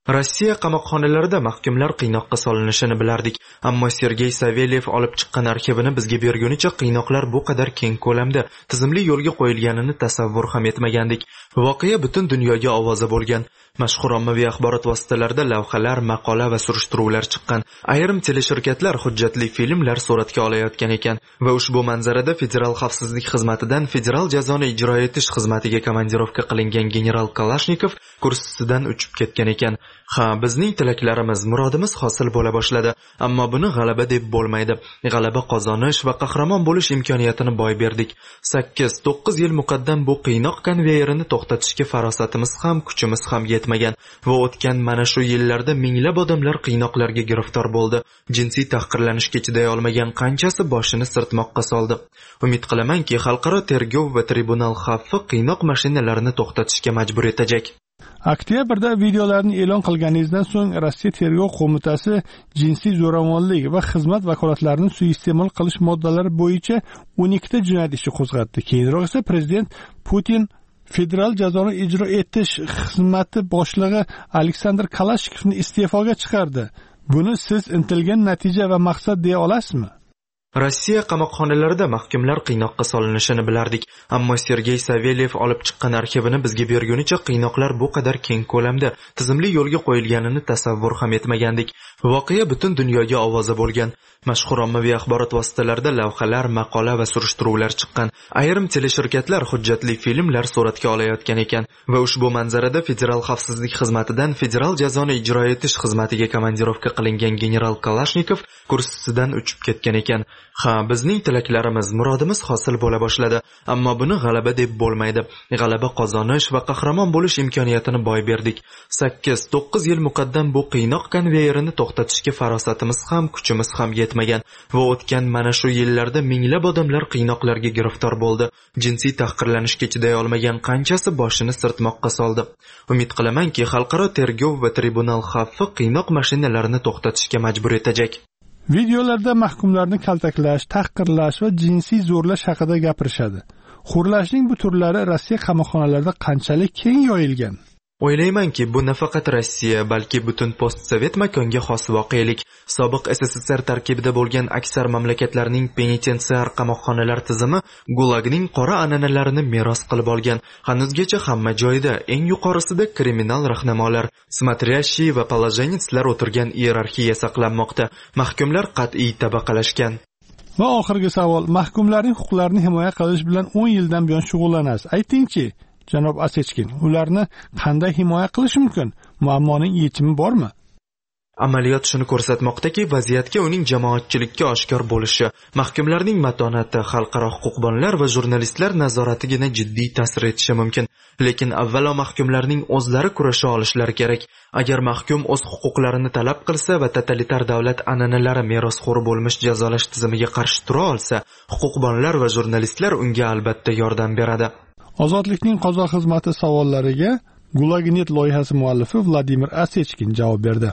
G: Rossiya qamoqxonalarida mahkumlar qiynoqqa solinishini bilardik, ammo Sergey Savelyev olib chiqqan arxivini bizga bergunicha qiynoqlar bu qadar keng ko'lamda tizimli yo'lga qo'yilganini tasavvur ham etmagandik. Voqea butun dunyoga ovoza bo'lgan. Mashhur ommaviy axborot vositalarida lavhalar, maqola va surishtiruvlar chiqqan. Ayrim teleshirkatlar hujjatli filmlar suratga olayotgan ekan va ushbu manzarada Federal xavfsizlik xizmatidan federal jazoni ijro etish xizmatiga komandirovka qilingan general Kalashnikov kursisidan uchib ketgan ekan. Ha, bizning tilaklarimiz, murodimiz hosil bo'la boshladi, ammo buni g'alaba deb bo'lmaydi. G'alaba qozonish va qahramon bo'lish imkoniyatini boy berdik. sakkiz to'qqiz yil muqaddam bu qiynoq konveyerini to'xtatishga farosatimiz ham, kuchimiz ham yetmagan va o'tgan mana shu yillarda minglab odamlar qiynoqlarga giriftor bo'ldi. Jinsiy tahqirlanishga chiday olmagan qanchasi boshini sirtmoqqa soldi. Umid qilamanki, xalqaro tergov va tribunal xavfi qiynoq mashinalarini to'xtatishga majbur etajak.
A: Oktyabrda videolarni e'lon qilganingizdan so'ng Rossiya Tergov qo'mitasi jinsiy zo'ravonlik va xizmat vakolatlarini suiiste'mol qilish moddalari bo'yicha o'n ikkita jinoyat ishi qo'zg'atdi. Keyinroq esa prezident Putin federal jazoni ijro etish xizmati boshlig'i Aleksandr Kalashnikovni iste'foga chiqardi. Buni siz intilgan natija va maqsad deya olasizmi?
G: Rossiya qamoqxonalarida mahkumlar qiynoqqa solinishini bilardik, ammo Sergey Savelyev olib chiqqan arxivini bizga bergunicha qiynoqlar bu qadar keng ko'lamda tizimli yo'lga qo'yilganini tasavvur ham etmagandik. Voqea butun dunyoga ovoza bo'lgan. Mashhur ommaviy axborot vositalarida lavhalar, maqola va surishtiruvlar chiqqan. Ayrim teleshirkatlar hujjatli filmlar suratga olayotgan ekan va ushbu manzarada Federal xavfsizlik xizmatidan federal jazoni ijro etish xizmatiga komandirovka qilingan general Kalashnikov kursisidan uchib ketgan ekan. Ha, bizning tilaklarimiz, murodimiz hosil bo'la boshladi, ammo buni g'alaba deb bo'lmaydi. G'alaba qozonish va qahramon bo'lish imkoniyatini boy berdik. sakkiz to'qqiz yil muqaddam bu qiynoq konveyerini to'xtatishga farosatimiz ham, kuchimiz ham yetmagan va o'tgan mana shu yillarda minglab odamlar qiynoqlarga giriftor bo'ldi. Jinsiy tahqirlanishga chiday olmagan qanchasi boshini sirtmoqqa soldi. Umid qilamanki, xalqaro tergov va tribunal xavfi qiynoq mashinalarini to'xtatishga majbur etajak.
A: Videolarda mahkumlarni kaltaklash, tahqirlash va jinsiy zo'rlash haqida gapirishadi. Xo'rlashning bu turlari Rossiya qamoqxonalarida qanchalik keng yoyilgan?
G: O'ylaymanki, bu nafaqat Rossiya, balki butun postsovet makonga xos voqelik. Sobiq S S S R tarkibida bo'lgan aksar mamlakatlarning penitensiar qamoqxonalar tizimi Gulagning qora an'analarini meros qilib olgan. Hanuzgacha hamma joyda, eng yuqorisida kriminal rahnamolar, смотрящий va положенецlar o'tirgan iyerarxiya saqlanmoqda. Mahkumlar qat'iy tabaqalashgan.
A: Va oxirgi savol, mahkumlarning huquqlarini himoya qilish bilan o'n yildan buyon shug'ullanasiz. Aytingchi, janob Asechkin, ularni qanday himoya qilish mumkin? Muammoning yechimi bormi?
G: Amaliyot shuni ko'rsatmoqdaki, vaziyatga uning jamoatchilikka oshkor bo'lishi, mahkumlarning matonati, xalqaro huquqbonlar va jurnalistlar nazoratigina jiddiy ta'sir etishi mumkin. Lekin avvalo mahkumlarning o'zlari kurasha olishlari kerak. Agar mahkum o'z huquqlarini talab qilsa va totalitar davlat an'analari merosxo'ri bo'lmish jazolash tizimiga qarshi tura olsa, huquqbonlar va jurnalistlar unga albatta yordam beradi.
A: Ozodlikning qozoq xizmati savollariga Gulagnet loyihasi muallifi Vladimir Asechkin javob berdi.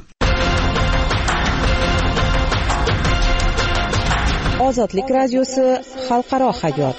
E: Ozodlik radiosi xalqaro hayot.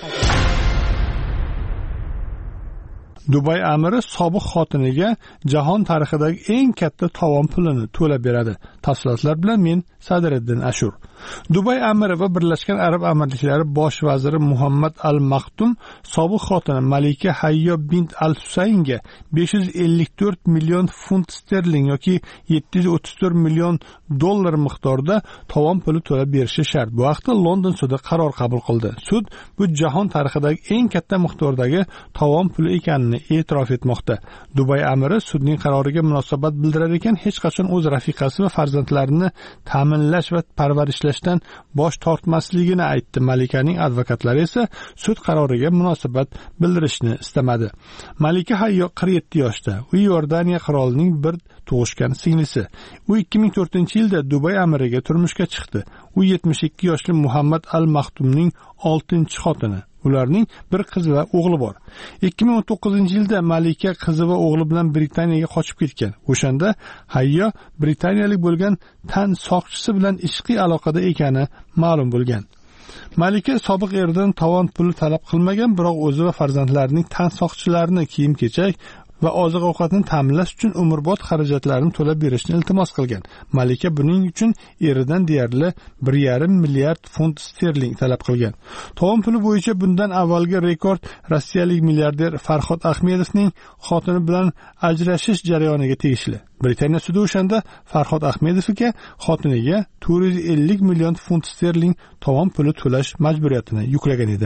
A: Dubay amiri sobiq xotiniga jahon tarixidagi eng katta tovon pulini to'lab beradi. Tafsilotlar bilan men Sadriddin Ashur. Dubay amiri va Birlashgan Arab Amirliklari bosh vaziri Muhammad al-Maktum sobiq xotini Malika Hayyo bint al-Husaynga besh yuz ellik to'rt million funt sterling yoki yetti yuz o'ttiz to'rt million dollar miqdorida tovon puli to'lab berishi shart. Bu haqda London sudi qaror qabul qildi. Sud bu jahon tarixidagi eng katta miqdordagi tovon puli ekanini e'tirof etmoqda. Dubay amiri sudning qaroriga munosabat bildirar ekan, hech qachon o'z rafiqasi va farzandlarini ta'minlash va parvarishlashdan bosh tortmasligini aytdi. Malikaning advokatlari esa sud qaroriga munosabat bildirishni istamadi. Malika Hayyo qirq yetti yoshda. U Iordaniya qirolining bir tug'ishgan singlisi. U ikki ming to'rtinchi yilda Dubay amiriga turmushga chiqdi. U yetmish ikki yoshli Muhammad al-Maktumning oltinchi xotini. Ularning bir qiz va o'g'li bor. ikki ming o'n to'qqizinchi yilda Malika qizi va o'g'li bilan Britaniyaga qochib ketgan. O'shanda Hayyo britaniyalik bo'lgan tan soqchisi bilan ishqiy aloqada ekani ma'lum bo'lgan. Malika sobiq eridan tovon puli talab qilmagan, biroq o'zi va farzandlarining tan soqchilarini kiyim-kechak va oziq-ovqatni ta'minlash uchun umrbod xarajatlarini to'lab berishni iltimos qilgan. Malika buning uchun eridan deyarli bir yarim milliard funt sterling talab qilgan. Tovon puli bo'yicha bundan avvalgi rekord rossiyalik milliarder Farhod Ahmedovning xotini bilan ajrashish jarayoniga tegishli. Britaniya sudi o'shanda Farhod Ahmedovga xotiniga to'rt yuz ellik million funt sterling tovon puli to'lash majburiyatini yuklagan edi.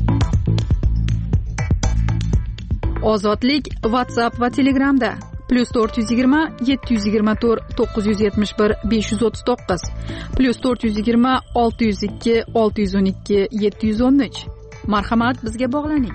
C: Ozodlik WhatsApp va Telegramda plus to'rt yuz yigirma yetti yuz yigirma to'rt to'qqiz yuz yetmish bir besh yuz o'ttiz to'qqiz plus to'rt yuz yigirma olti yuz ikki olti yuz o'n ikki yetti yuz o'n uch. Marhamat, bizga bog'laning.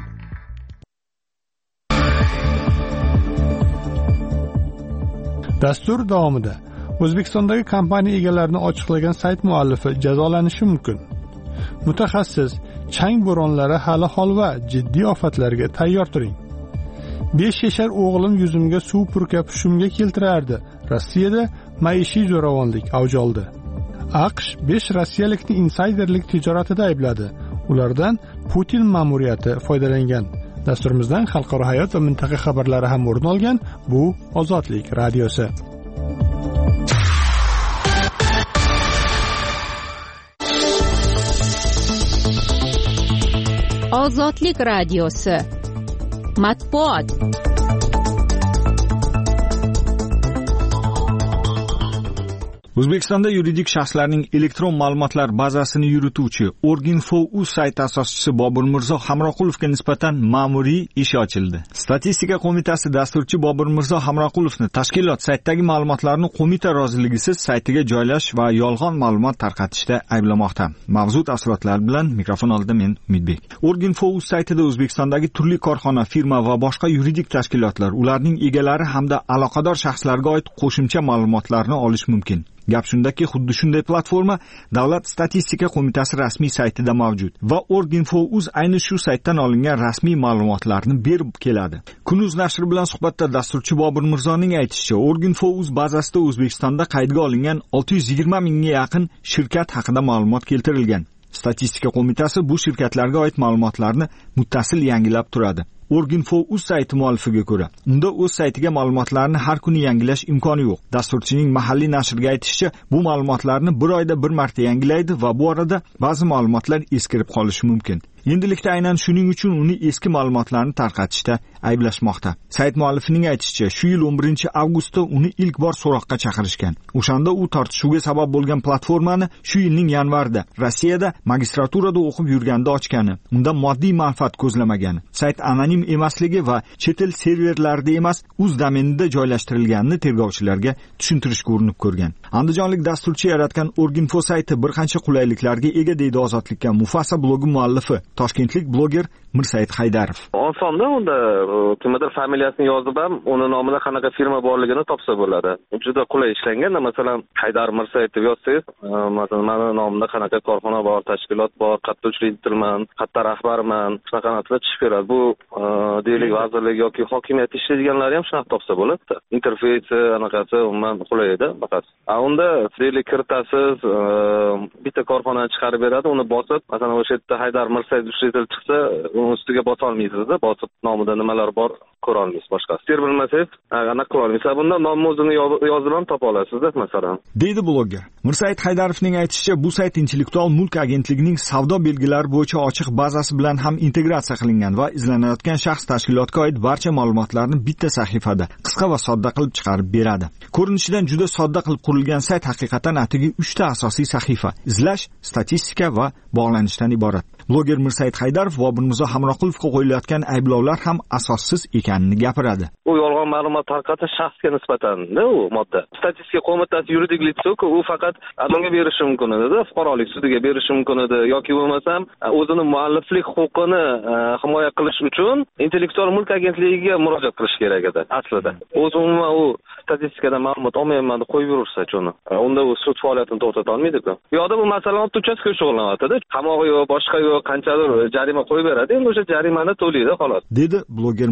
A: Dastur davomida O'zbekistondagi kompaniya egalarini ochiqlagan sayt muallifi jazolanishi mumkin. Mutaxassis: chang bo'ronlari hali holva, jiddiy ofatlarga tayyor turing. besh yashar o'g'lim yuzimga suv purkab shumga keltirardi. Rossiyada maishiy zo'ravonlik avj oldi. AQSh besh rossiyalikni insayderlik tijoratida aybladi. Ulardan Putin ma'muriyati foydalangan. Dasturimizdan xalqaro hayot va mintaqa xabarlari ham o'rin olgan. Bu Ozodlik radiosi.
E: Ozodlik radiosi. Matbuot.
F: O'zbekistonda yuridik shaxslarning elektron ma'lumotlar bazasini yurituvchi Orginfo.uz sayti asoschisi Bobur Mirzo Hamroqulovga nisbatan ma'muriy ish ochildi. Statistika qo'mitasi dasturchi Bobur Mirzo Hamroqulovni tashkilot saytdagi ma'lumotlarni qo'mita roziligisiz saytiga joylash va yolg'on ma'lumot tarqatishda ayblamoqda. Mavzu tafsilotlar bilan mikrofon oldida men Umidbek. Orginfo.uz saytida O'zbekistondagi turli korxona, firma va boshqa yuridik tashkilotlar, ularning egalari hamda aloqador shaxslarga oid qo'shimcha ma'lumotlarni olish mumkin. Gap shundaki, xuddi shunday platforma Davlat statistika qo'mitasi rasmiy saytida mavjud va Orginfo.uz ayni shu saytdan olingan rasmiy ma'lumotlarni berib keladi. Kunuz nashri bilan suhbatda dasturchi Bobur Mirzoning aytishicha, Orginfo.uz bazasida O'zbekistonda qaydga olingan olti yuz yigirma mingga yaqin shirkat haqida ma'lumot keltirilgan. Statistika qo'mitasi bu shirkatlarga oid ma'lumotlarni muttasil yangilab turadi. Orginfo.uz sayti muallifiga ko'ra, unda o'z saytiga ma'lumotlarni har kuni yangilash imkoni yo'q. Dasturchining mahalliy nashrga aytishicha, bu ma'lumotlarni bir oyda bir marta yangilaydi va bu orada ba'zi ma'lumotlar eskirib qolishi mumkin. Endilikda aynan shuning uchun uni eski ma'lumotlarni tarqatishda ayblashmoqda. Sayt muallifining aytishicha, shu yil o'n birinchi avgustda uni ilk bor so'roqqa chaqirishgan. O'shanda u tortishuvga sabab bo'lgan platformani shu yilning yanvarida Rossiyada magistraturada o'qib yurganda ochgani, unda moddiy manfaat ko'zlamagani, sayt anonim emasligi va chet el serverlarida emas, o'z domenida joylashtirilganini tergovchilarga tushuntirishga urinib ko'rgan. Andijonlik dasturchi yaratgan Orginfo sayti bir qancha qulayliklarga ega, deydi Ozodlikka Mufasa blogi muallifi, toshkentlik bloger Mirsaid Haydarov.
H: Osonda unda kimdir familiyasini yozib ham, uni nomida qanaqa firma borligini topsa bo'ladi. Juda qulay ishlangan. Masalan, Haydar Mirsaid deb yozsangiz, masalan, meni nomimda qanaqa korxona bor, tashkilot bor, qayerda ishlayman, qayerda rahbarman, shunaqa narsalar chiqib beradi. Bu deylik vazirlik yoki hokimiyat ishlaydiganlar ham shunaqa topsa bo'ladi. Interfeysi, anaqasi umuman qulay edi faqat. A unda deylik kiritasiz, bitta korxonani chiqarib beradi, uni bosib, masalan, o'sha yerda Haydar Mirsaid ishlaytilib chiqsa, ustiga bosa olmaysiz-da, bosib nomida nimalar bor ko'ra olmaysiz. Boshqa ster bilmasangiz, anaqa qila olmaysiz. Bunda nomni o'zini yozib ham topa olasiz-da, masalan. Deydi bloger.
F: Mirsaid Haydarovning aytishicha, bu sayt Intellektual mulk agentligining savdo belgilari bo'yicha ochiq bazasi bilan ham integratsiya qilingan va izlanayotgan shaxs tashkilotga oid barcha ma'lumotlarni bitta sahifada qisqa va sodda qilib chiqarib beradi. Ko'rinishidan juda sodda qilib qurilgan sayt haqiqatan atigi uchta asosiy sahifa: izlash, statistika va bog'lanishdan iborat. Bloger Mirsaid Haydarov Bobur Mirzo Hamroqulovga qo'yilayotgan ayblovlar ham asossiz ekanini gapiradi.
H: U yolg'on ma'lumot tarqatish shaxsga nisbatan-da u modda. Statistika qo'mitasi yuridik litsi-ku, u faqat adamga berishi mumkin edi, fuqarolik sudiga berishi mumkin edi yoki bo'lmasam o'zini mualliflik huquqini himoya qilish uchun Intellektual mulk agentligiga murojaat qilish kerak edi aslida. O'zi umuman u statistikadan ma'lumot olmayman deb qo'yib yursa-chi uni. Unda u sud faoliyatini to'xtata olmaydi-ku. Yo'qda bu masalan uchastka shug'ullanadi. Qamoq yo'q, boshqa yo'q, qanchadir jarima qo'yib beradi. Endi o'sha jarimani to'laydi xolos.
F: Dedi bloger Mufasa.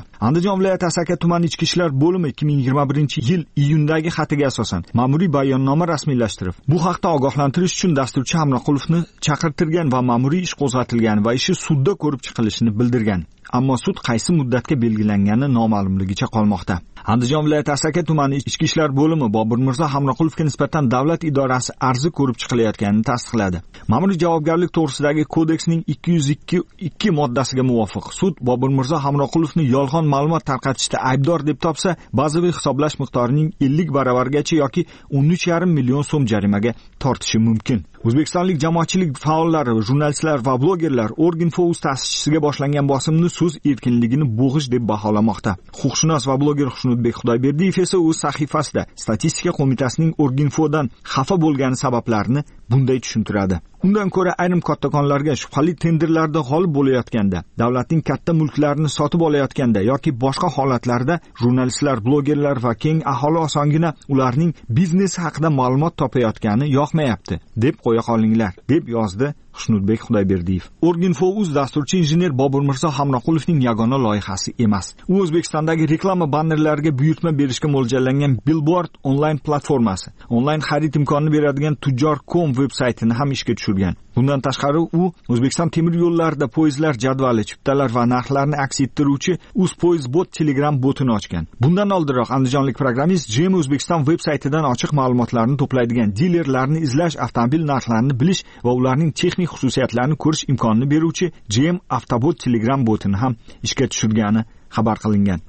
F: Andijon viloyati Asaka tumani ichki ishlar bo'limi ikki ming yigirma birinchi yil iyundagi xatiga asosan ma'muriy bayonnoma rasmiylashtirib, bu haqda ogohlantirish uchun dasturchi Hamroqulovni chaqirtirgan va ma'muriy ish qo'zg'atilgan va ishi sudda ko'rib chiqilishini bildirgan. Ammo sud qaysi muddatga belgilangani noma'lumligicha qolmoqda. Andijon viloyati Asaka tumani ichki ishlar bo'limi Bobur Mirzo Hamroqulovga nisbatan davlat idorasi arzi ko'rib chiqilayotganini tasdiqladi. Ma'muriy javobgarlik to'g'risidagi kodeksning ikki yuz ikki moddasiga muvofiq sud Bobur Mirzo Hamroqulovni yolg'on ma'lumot tarqatishda aybdor deb topsa, bazaviy hisoblash miqdorining ellik baravargacha yoki o'n uch yarim million so'm jarimaga tortishi mumkin. O'zbekistonlik jamoatchilik faollari, jurnalistlar va blogerlar Orginfo o'z ta'sischisiga boshlangan bosimni so'z erkinligini bo'g'ish deb baholamoqda. Huquqshunos va bloger Xushnudbek Xudoyberdiyev esa o'z sahifasida Statistika qo'mitasining Orginfodan xafa bo'lgani sabablarini bunday tushuntiradi. Undan ko'ra ayrim kattakonlarga shubhali tenderlarda g'olib bo'layotganda, davlatning katta mulklarini sotib olayotganda yoki boshqa holatlarda jurnalistlar, blogerlar va keng aholi osongina ularning biznesi haqida ma'lumot topayotgani yoqmayapti, deb qo'ya qolinglar, deb yozdi Xushnudbek Xudoyberdiyev. Orginfo o'z dasturchi injener Bobur Mirzo Hamroqulovning yagona loyihasi emas. U O'zbekistondagi reklama bannerlariga buyurtma berishga mo'ljallangan Billboard onlayn platformasi, onlayn xarid imkonini beradigan tujjor dot com veb-saytini ham ishga tushirgan. Bundan tashqari u O'zbekiston temir yo'llarida poyezdlar jadvali, chiptalar va narxlarni aks ettiruvchi UzPoyezdBot Telegram botini ochgan. Bundan oldinroq andijonlik programmist Jem O'zbekiston veb-saytidan ochiq ma'lumotlarni to'playdigan dilerlarni izlash, avtomobil narxlarini bilish va ularning texnik xususiyatlarini ko'rish imkonini beruvchi Jem Avtobot Telegram botini ham ishga tushirgani xabar qilingan.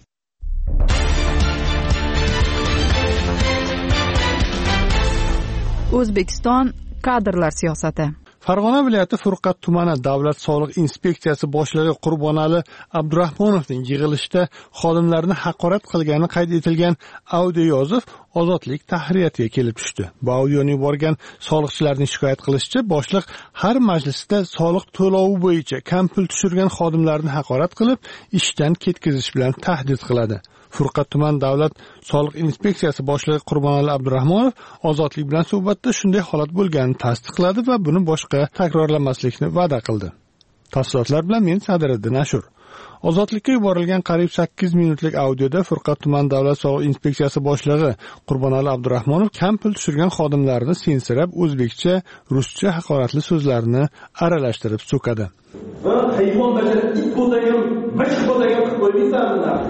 C: O'zbekiston kadrlar siyosati.
A: Farg'ona viloyati Furqat tumani davlat soliq inspeksiyasi boshlig'i Qurbonali Abdurahmonovning yig'ilishda xodimlarni haqorat qilgani qayd etilgan audio yozuv Ozodlik tahriyatiga kelib tushdi. Bu audioni yuborgan soliqchilarning shikoyat qilishicha, boshliq har majlisda soliq to'lovi bo'yicha kam pul tushirgan xodimlarni haqorat qilib, ishdan ketkazish bilan tahdid qiladi. Furqat tuman davlat soliq inspeksiyasi boshlig'i Qurbonali Abdurahmonov Ozodlik bilan suhbatda shunday holat bo'lganini tasdiqladi va buni boshqa takrorlamaslikni va'da qildi. Tafsilotlar bilan men Sadiriddin Ashur. Ozodlikka yuborilgan qariyb sakkiz minutlik audioda Furqat tuman davlat soliq inspeksiyasi boshlig'i Qurbonali Abdurahmonov kam pul tushirgan xodimlarni sensirab, o'zbekcha, ruscha haqoratli so'zlarni aralashtirib so'kadi.
I: Hayvon bajarib it bo'lgan, mish bo'lgan qilib qo'ymaysanlar.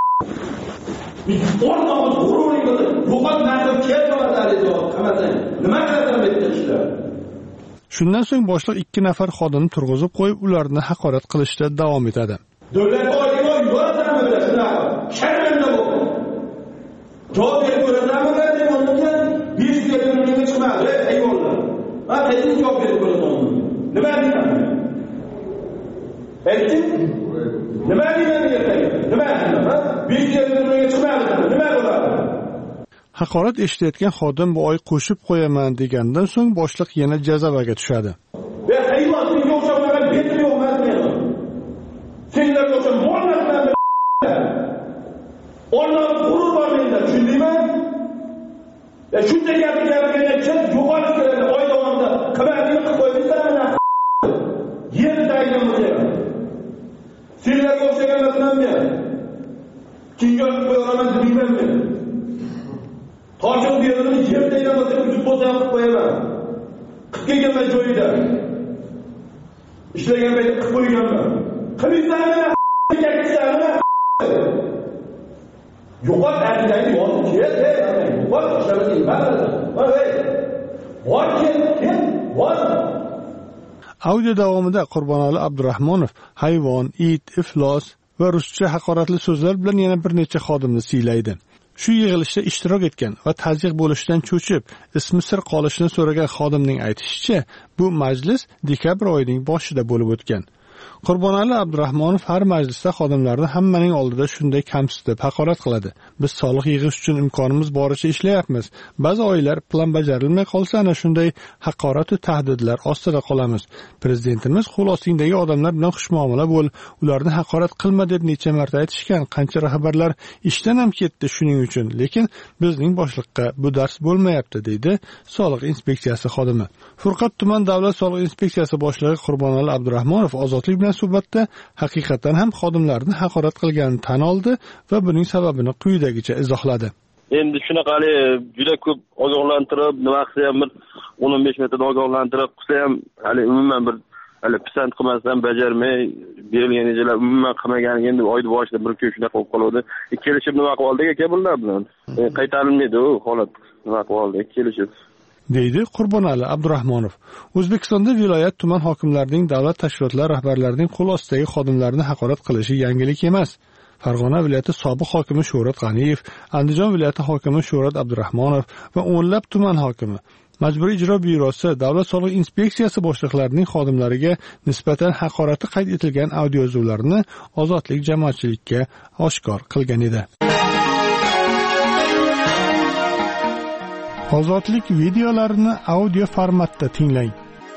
I: O'rnimiz g'ururiy bo'ldi. Yo'qot narsa kelmadi deb qamasang. Nima qilasan bitta ishlar?
A: Shundan so'ng boshliq ikki nafar xodimni turg'izib qo'yib, ularni haqorat qilishda davom etadi.
I: Davlat boshlig'i yuborsanmi bilan shunaqa? Sharmanda bo'ldi. Javob berib ko'rasanmi deb o'rniga besh yuz million chiqmadi, hayvonlar. Men qayerga javob berib ko'raman? Nima deyman? Ayting. Nima deyman ertaga? Nima deyman? besh yuz million chiqmadi. Nima bo'ladi?
A: Haqorat eshitayotgan xodim bu oy qo'shib qo'yaman degandan so'ng boshliq yana jazavaga tushadi.
I: Ve hayvon senga o'xshamagan betim yo'q men. Senlar o'xsham bo'lmasdan ondan g'urur bor menda, tushundingmi? Ya shunday gap gapirgancha yo'qolish kerak. Oy davomida qamalni qilib qo'ymaysanmi? Yerdagi bo'lsa. Senlar o'xshamagan men. Kimga qo'yaman deyman men. Toshib berini yerdaydan o'tib uchib bo'lsa qilib qo'yaman. Qilib kelganman joyida. Ishlagan paytda qilib qo'yganman. Qilmaysanmi? Keksanmi? Yo'qot adidagi yozib keldi. Yo'qot ishlamasa nima? Voy. Voy kel, voy.
A: Audio davomida Qurbonali Abdurahmonov hayvon, it, iflos va ruscha haqoratli so'zlar bilan yana bir necha xodimni siylaydi. Shu yig'ilishda ishtirok etgan va tazyiq bo'lishdan cho'chib, ismi sir qolishini so'ragan xodimning aytishicha, bu majlis dekabr oyining boshida bo'lib o'tgan. Qurbonali Abdurahmonov har majlisda xodimlarni hammaning oldida shunday kamsitib haqorat qiladi. Biz soliq yig'ish uchun imkonimiz boricha ishlayapmiz. Ba'zi oylar plan bajarilmay qolsa, ana shunday haqorat va tahdidlar ostida qolamiz. Prezidentimiz qo'l ostingdagi odamlar bilan xushmuomala bo'l, ularni haqorat qilma deb necha marta aytishgan. Qancha rahbarlar ishdan ham ketdi shuning uchun, lekin bizning boshliqqa bu dars bo'lmayapti, deydi soliq inspeksiyasi xodimi. Furqat tuman davlat soliq inspeksiyasi boshlig'i Qurbonali Abdurahmonov Ozodlik bilan bergan suhbatda haqiqatan ham xodimlarni haqorat qilganini tan oldi va buning sababini quyidagicha izohladi.
H: Endi shunaqali juda ko'p ogohlantirib, nima qilsa ham bir o'n o'n besh metrda ogohlantirib qilsa ham, hali umuman bir hali pisand qilmasdan bajarmay, berilgan rejalar umuman qilmagan, endi oyni boshida bir kun shunaqa bo'lib qoldi. Kelishib nima qilib oldik aka bular bilan? Qaytarilmaydi u holat. Nima qilib oldik, kelishib.
A: deydi Qurbonali Abdurahmonov. O'zbekistonda viloyat tuman hokimlarining davlat tashkilotlari rahbarlarining qo'l ostidagi xodimlarni haqorat qilishi yangilik emas. Farg'ona viloyati sobiq hokimi Shuhrat G'aniyev, Andijon viloyati hokimi Shuhrat Abdurahmonov va o'nlab tuman hokimi, Majburiy ijro byurosi, Davlat soliq inspeksiyasi boshliqlarining xodimlariga nisbatan haqorati qayd etilgan audiozuvlarni Ozodlik jamoatchilikka oshkor qilgan edi. Ozodlik videolarini audio formatda tinglang.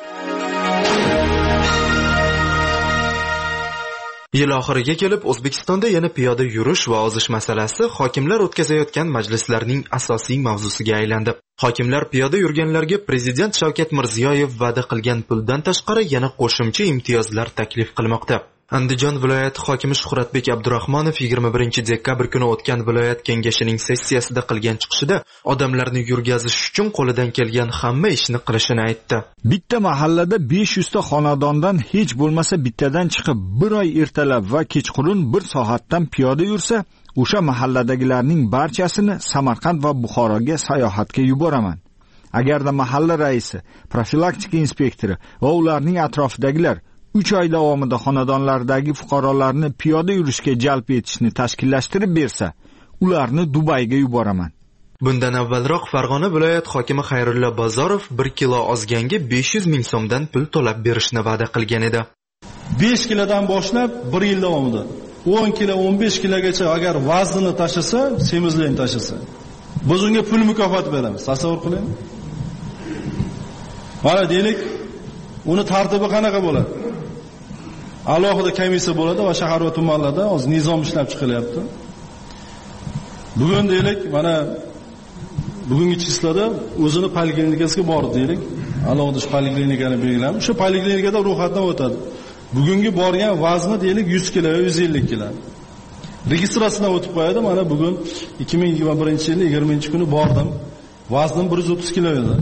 G: Yil oxiriga kelib O'zbekistonda yana piyoda yurish va ozish masalasi hokimlar o'tkazayotgan majlislarning asosiy mavzusiga aylandi. Hokimlar piyoda yurganlarga Prezident Shavkat Mirziyoyev va'da qilgan puldan tashqari yana qo'shimcha imtiyozlar taklif qilmoqda. Andijon viloyati hokimi Shuhratbek Abdurahmonov yigirma birinchi dekabr kuni o'tgan viloyat kengashining sessiyasida qilgan chiqishida odamlarni yurgazish uchun qo'lidan kelgan hamma ishni qilishini aytdi.
F: Bitta mahallada besh yuz ta xonadondan hech bo'lmasa bittadan chiqib bir oy ertalab va kechqurun bir soatdan piyoda yursa, o'sha mahalladagilarning barchasini Samarqand va Buxoroga sayohatga yuboraman. Agarda mahalla raisi, profilaktika inspektori va ularning atrofidagilar uch oy davomida xonadonlardagi fuqarolarni piyoda yurishga jalb etishni tashkillashtirib bersa, ularni Dubayga yuboraman.
G: Bundan avvalroq Farg'ona viloyat hokimi Xayrulla Bozorov bir kilo ozganga besh yuz ming so'mdan pul to'lab berishni va'da qilgan edi.
I: besh kilodan boshlab bir yil davomida o'n kilo, o'n besh kilogacha agar vaznini tashasa, semizlikni tashasa, biz unga pul mukofot beramiz. Tasavvur qiling. Mana deylik, uni tartibi qanaqa bo'ladi? Alohida komissiya bo'ladi va shahar va tumanlarda hozir nizom ishlab chiqilyapti. Bugun deylik, mana bugungi chislada o'zini poliklinikasiga bordi deylik. Alohida shu poliklinikani belgilab, o'sha poliklinikada ro'yxatdan o'tadi. Bugungi borgan vazni deylik yuz kilo, yuz ellik kilo. Registratsiyadan o'tib qo'yadi. Mana bugun ikki ming yigirma birinchi yil yigirmanchi kuni bordim. Vaznim bir yuz o'ttiz kilo edi.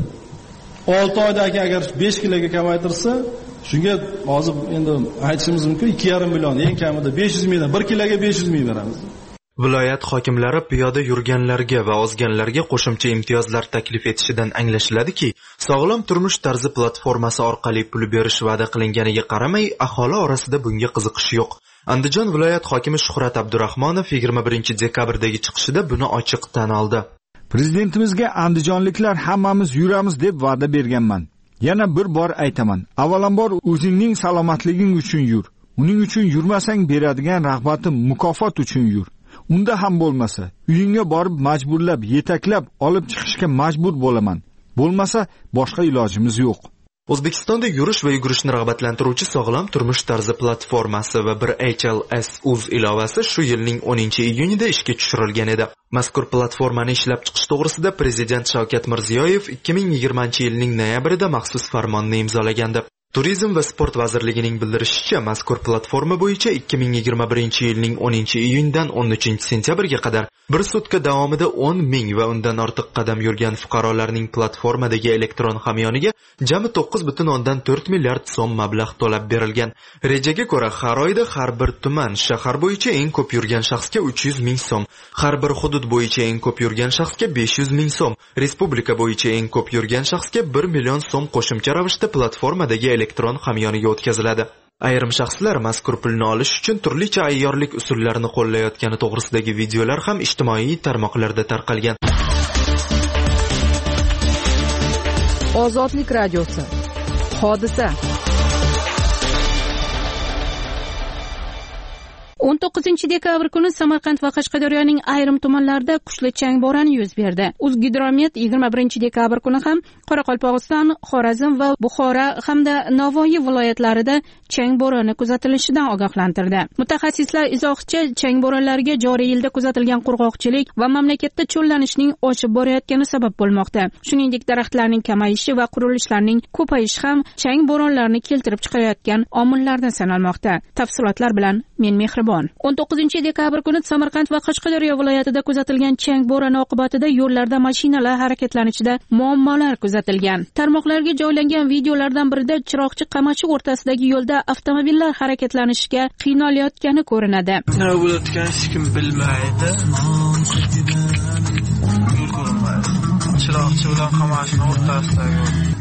I: olti oydagi agar besh kiloga kamaytirsa, shunga hozir endi aytishimiz mumkin ikki yarim million, eng kamida besh yuz mingdan bir kiloga besh yuz ming beramiz.
G: Viloyat hokimlari piyoda yurganlarga va ozganlarga qo'shimcha imtiyozlar taklif etishidan anglashiladiki, sog'lom turmush tarzi platformasi orqali pul berish va'da qilinganiga qaramay, aholi orasida bunga qiziqish yo'q. Andijon viloyat hokimi Shuhrat Abdurahmonov yigirma birinchi dekabrdagi chiqishida buni ochiq tan oldi.
F: Prezidentimizga andijonliklar hammamiz yuramiz deb va'da berganman. Yana bir bor aytaman. Avvalambor o'zingning salomatliging uchun yur. Uning uchun yurmasang beradigan rag'batim mukofot uchun yur. Unda ham bo'lmasa, uyingga borib majburlab, yetaklab olib chiqishga majbur bo'laman. Bo'lmasa boshqa ilojimiz yo'q.
G: O'zbekistonda yurish va yugurishni rag'batlantiruvchi sog'lom turmush tarzi platformasi va bir H L S U Z ilovasi shu yilning o'ninchi iyunida ishga tushirilgan edi. Mazkur platformani ishlab chiqish to'g'risida Prezident Shavkat Mirziyoyev ikki ming yigirmanchi yilning noyabrida maxsus farmonni imzolagandi. Turizm va sport vazirligining bildirishicha, mazkur platforma bo'yicha ikki ming yigirma birinchi yilning o'ninchi iyundan o'n uchinchi sentyabrga qadar bir sutka davomida o'n ming va undan ortiq qadam yurgan fuqarolarning platformadagi elektron hamyoniga jami to'qqiz butun o'ndan to'rt milliard so'm mablag' to'lab berilgan. Rejaga ko'ra, har oyda har bir tuman, shahar bo'yicha eng ko'p yurgan shaxsga uch yuz ming so'm, har bir hudud bo'yicha eng ko'p yurgan shaxsga besh yuz ming so'm, respublika bo'yicha eng ko'p yurgan shaxsga bir million so'm qo'shimcha ravishda platformadagi elektron hamyoniga o'tkaziladi. Ayrim shaxslar mazkur pulni olish uchun turlicha ayyorlik usullarini qo'llayotgani to'g'risidagi videolar ham ijtimoiy tarmoqlarda tarqalgan.
C: Ozodlik radiosi. Hodisa.
E: o'n to'qqizinchi dekabr kuni Samarqand va Qashqadaryoning ayrim tumanlarida kuchli chang bo'roni yuz berdi. O'zgidromet yigirma birinchi dekabr kuni ham Qoraqalpog'iston, Xorazm va Buxoro hamda Navoiy viloyatlarida chang bo'roni kuzatilishidan ogohlantirdi. Mutaxassislar izohcha chang bo'ronlariga joriy yilda kuzatilgan qurg'oqchilik va mamlakatda cho'llanishning oshib borayotgani sabab bo'lmoqda. Shuningdek, daraxtlarning kamayishi va qurilishlarning ko'payishi ham chang bo'ronlarini keltirib chiqarayotgan omillardan sanalmoqda. Tafsilotlar bilan men Mehribon. o'n to'qqizinchi dekabr kuni Samarqand va Qashqadaryo viloyatida kuzatilgan chang bo'roni oqibatida yo'llarda mashinalar harakatlanishida muammolar kuzatilgan. Tarmoqlarga joylangan videolardan birida chiroqchi qamachi o'rtasidagi yo'lda avtomobillar harakatlanishiga qiynalayotgani ko'rinadi.
J: Nima bo'layotganini hech kim bilmaydi. Chiroqchi bilan qamashni o'rtasidagi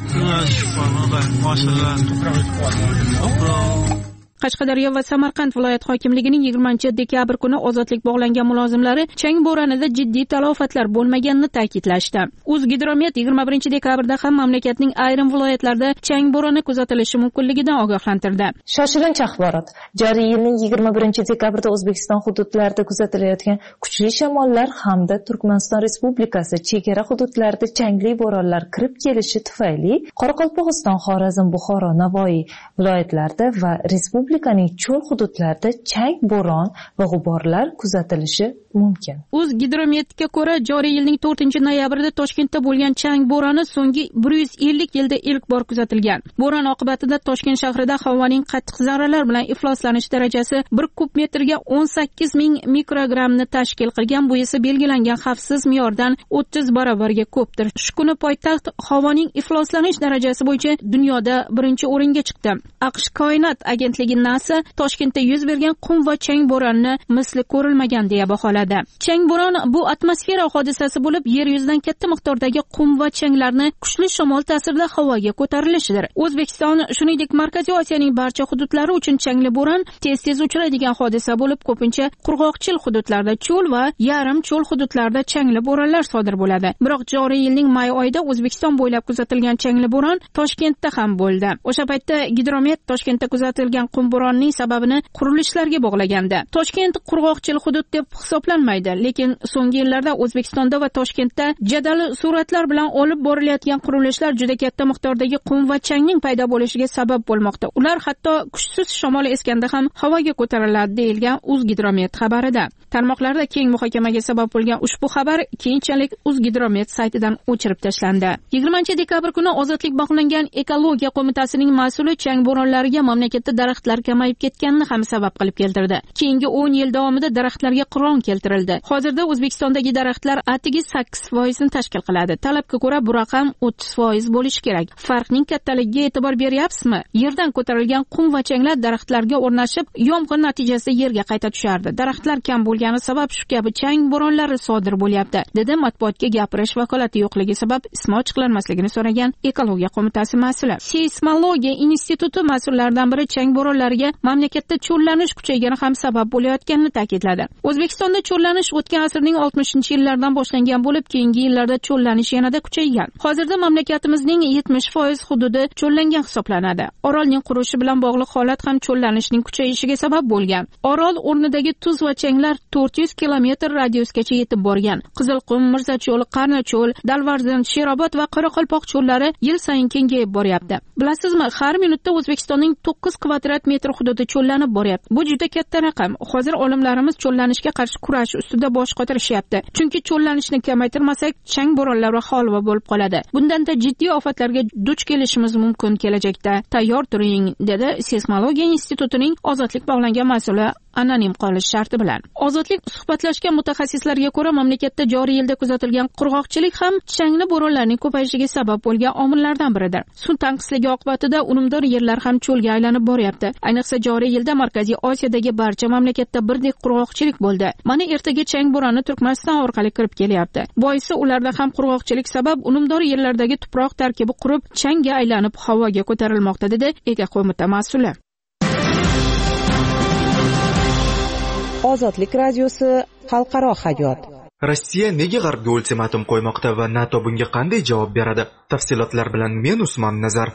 E: Qashqadaryo va Samarqand viloyat hokimligining yigirmanchi dekabr kuni ozodlik bog'langan mulozimlari chang bo'ronida jiddiy talofatlar bo'lmaganini ta'kidlashdi. O'zgidromet yigirma birinchi dekabrda ham mamlakatning ayrim viloyatlarida chang bo'roni kuzatilishi mumkinligidan ogohlantirdi.
K: Shoshilinch axborot. Joriy yilning yigirma birinchi dekabrda O'zbekiston hududlarida kuzatilayotgan kuchli shamollar hamda Turkmaniston Respublikasi chegara hududlarida changli bo'ronlar kirib kelishi tufayli Qoraqalpog'iston, Xorazm, Buxoro, Navoiy viloyatlarida va Respublika Respublikaning cho'l hududlarida chang bo'ron va g'uborlar kuzatilishi mumkin.
E: O'zgidrometga ko'ra, joriy yilning to'rtinchi noyabrida Toshkentda bo'lgan chang bo'roni so'nggi bir yuz ellik yilda ilk bor kuzatilgan. Bo'ron oqibatida Toshkent shahrida havoning qattiq zarralar bilan ifloslanish darajasi bir kub metrga o'n sakkiz ming mikrogrammni tashkil qilgan. Bu esa belgilangan xavfsiz me'yordan o'ttiz barobarga ko'pdir. Shu kuni poytaxt havoning ifloslanish darajasi bo'yicha dunyoda birinchi o'ringa chiqdi. AQSh koinot agentligi NASA Toshkentda yuz bergan qum va chang bo'ronini misli ko'rilmagan deya baholadi. Chang bo'ron bu atmosfera hodisasi bo'lib, yer yuzidan katta miqdordagi qum va changlarni kuchli shamol ta'sirida havoga ko'tarilishidir. O'zbekiston, shuningdek Markaziy Osiyoning barcha hududlari uchun changli bo'ron tez-tez uchraydigan hodisa bo'lib, ko'pincha qurg'oqchil hududlarda, cho'l va yarim cho'l hududlarda changli bo'ronlar sodir bo'ladi. Biroq joriy yilning may oyida O'zbekiston bo'ylab kuzatilgan changli bo'ron Toshkentda ham bo'ldi. O'sha paytda Gidromet Toshkentda kuzatilgan qum bo'ronining sababini qurilishlarga bog'lagandi. Toshkent qurg'oqchil hudud deb hisoblanmaydi, lekin so'nggi yillarda O'zbekistonda va Toshkentda jadal suratlar bilan olib borilayotgan qurilishlar juda katta miqdordagi qum va changning paydo bo'lishiga sabab bo'lmoqda. Ular hatto kuchsiz shamol esganda ham havoga ko'tariladi, deyilgan O'zgidromet xabarida. Tarmoqlarda keng muhokamaga sabab bo'lgan ushbu xabar keyinchalik O'zgidromet saytidan o'chirib tashlandi. yigirmanchi dekabr kuni ozodlik bog'langan ekologiya qo'mitasining mas'uli chang bo'ronlariga mamlakatda daraxtlar kamayib ketganini ham sabab qilib keltirdi. Keyingi o'n yil davomida daraxtlarga qiron keltirildi. Hozirda O'zbekistondagi daraxtlar atigi sakkiz foiz ni tashkil qiladi. Talabga ko'ra bu raqam o'ttiz foiz bo'lishi kerak. Farqning kattaligiga e'tibor beryapsizmi? Yerdan ko'tarilgan qum va changlar daraxtlarga o'rnashib, yomg'ir natijasida yerga qayta tushardi. Daraxtlar kam bo'lgani sabab shu kabi chang bo'ronlari sodir bo'lyapti, dedi matbuotga gapirish vakolati yo'qligi sabab ismi ochiqlanmasligini so'ragan ekologiya qo'mitasi mas'uli. Seysmologiya instituti mas'ullaridan biri chang bo'ronlariga mamlakatda cho'llanish kuchaygani ham sabab bo'layotganini ta'kidladi. O'zbekistonda cho'llanish o'tgan asrning oltmishinchi yillaridan boshlangan bo'lib, keyingi yillarda cho'llanish yanada kuchaygan. Hozirda mamlakatimizning yetmish foiz hududi cho'llangan hisoblanadi. Orolning qurishi bilan bog'liq holat ham cho'llanishning kuchayishiga sabab bo'lgan. Orol o'rnidagi tuz va changlar to'rt yuz kilometr radiusgacha yetib borgan. Qizilqum, Mirzacho'l, Qarnacho'l, Dalvarzin, Sherobod va Qoraqalpoq cho'llari yil sayin kengayib boryapti. Bilasizmi, har minutda O'zbekistonning to'qqiz kvadrat metr hududi cho'llanib boryapti. Bu juda katta raqam. Hozir olimlarimiz cho'llanishga qarshi kurash ustida bosh qotirishyapti. Chunki cho'llanishni kamaytirmasak, chang bo'ronlar va holva bo'lib qoladi. Bundan-da jiddiy ofatlarga duch kelishimiz mumkin kelajakda. Tayyor turing, dedi Seysmologiya institutining ozodlik bog'langan mas'uli anonim qolish sharti bilan. Ozodlik suhbatlashgan mutaxassislarga ko'ra, mamlakatda joriy yilda kuzatilgan qurg'oqchilik ham changli bo'ronlarning ko'payishiga sabab bo'lgan omillardan biridir. Suv tanqisligi oqibatida unumdor yerlar ham cho'lga aylanib boryapti. Ayniqsa joriy yilda Markaziy Osiyodagi barcha mamlakatda birdek qurg'oqchilik bo'ldi. Mana ertaga chang bo'roni Turkmaniston orqali kirib kelyapti. Boisi ularda ham qurg'oqchilik sabab unumdor yerlardagi tuproq tarkibi qurib, changga aylanib havoga ko'tarilmoqda, dedi ega qo'mita mas'uli.
L: Ozodlik radiosi xalqaro hayot.
G: Rossiya nega G'arbga ultimatum qo'ymoqda va NATO bunga qanday javob beradi? Tafsilotlar bilan men Usmon Nazar.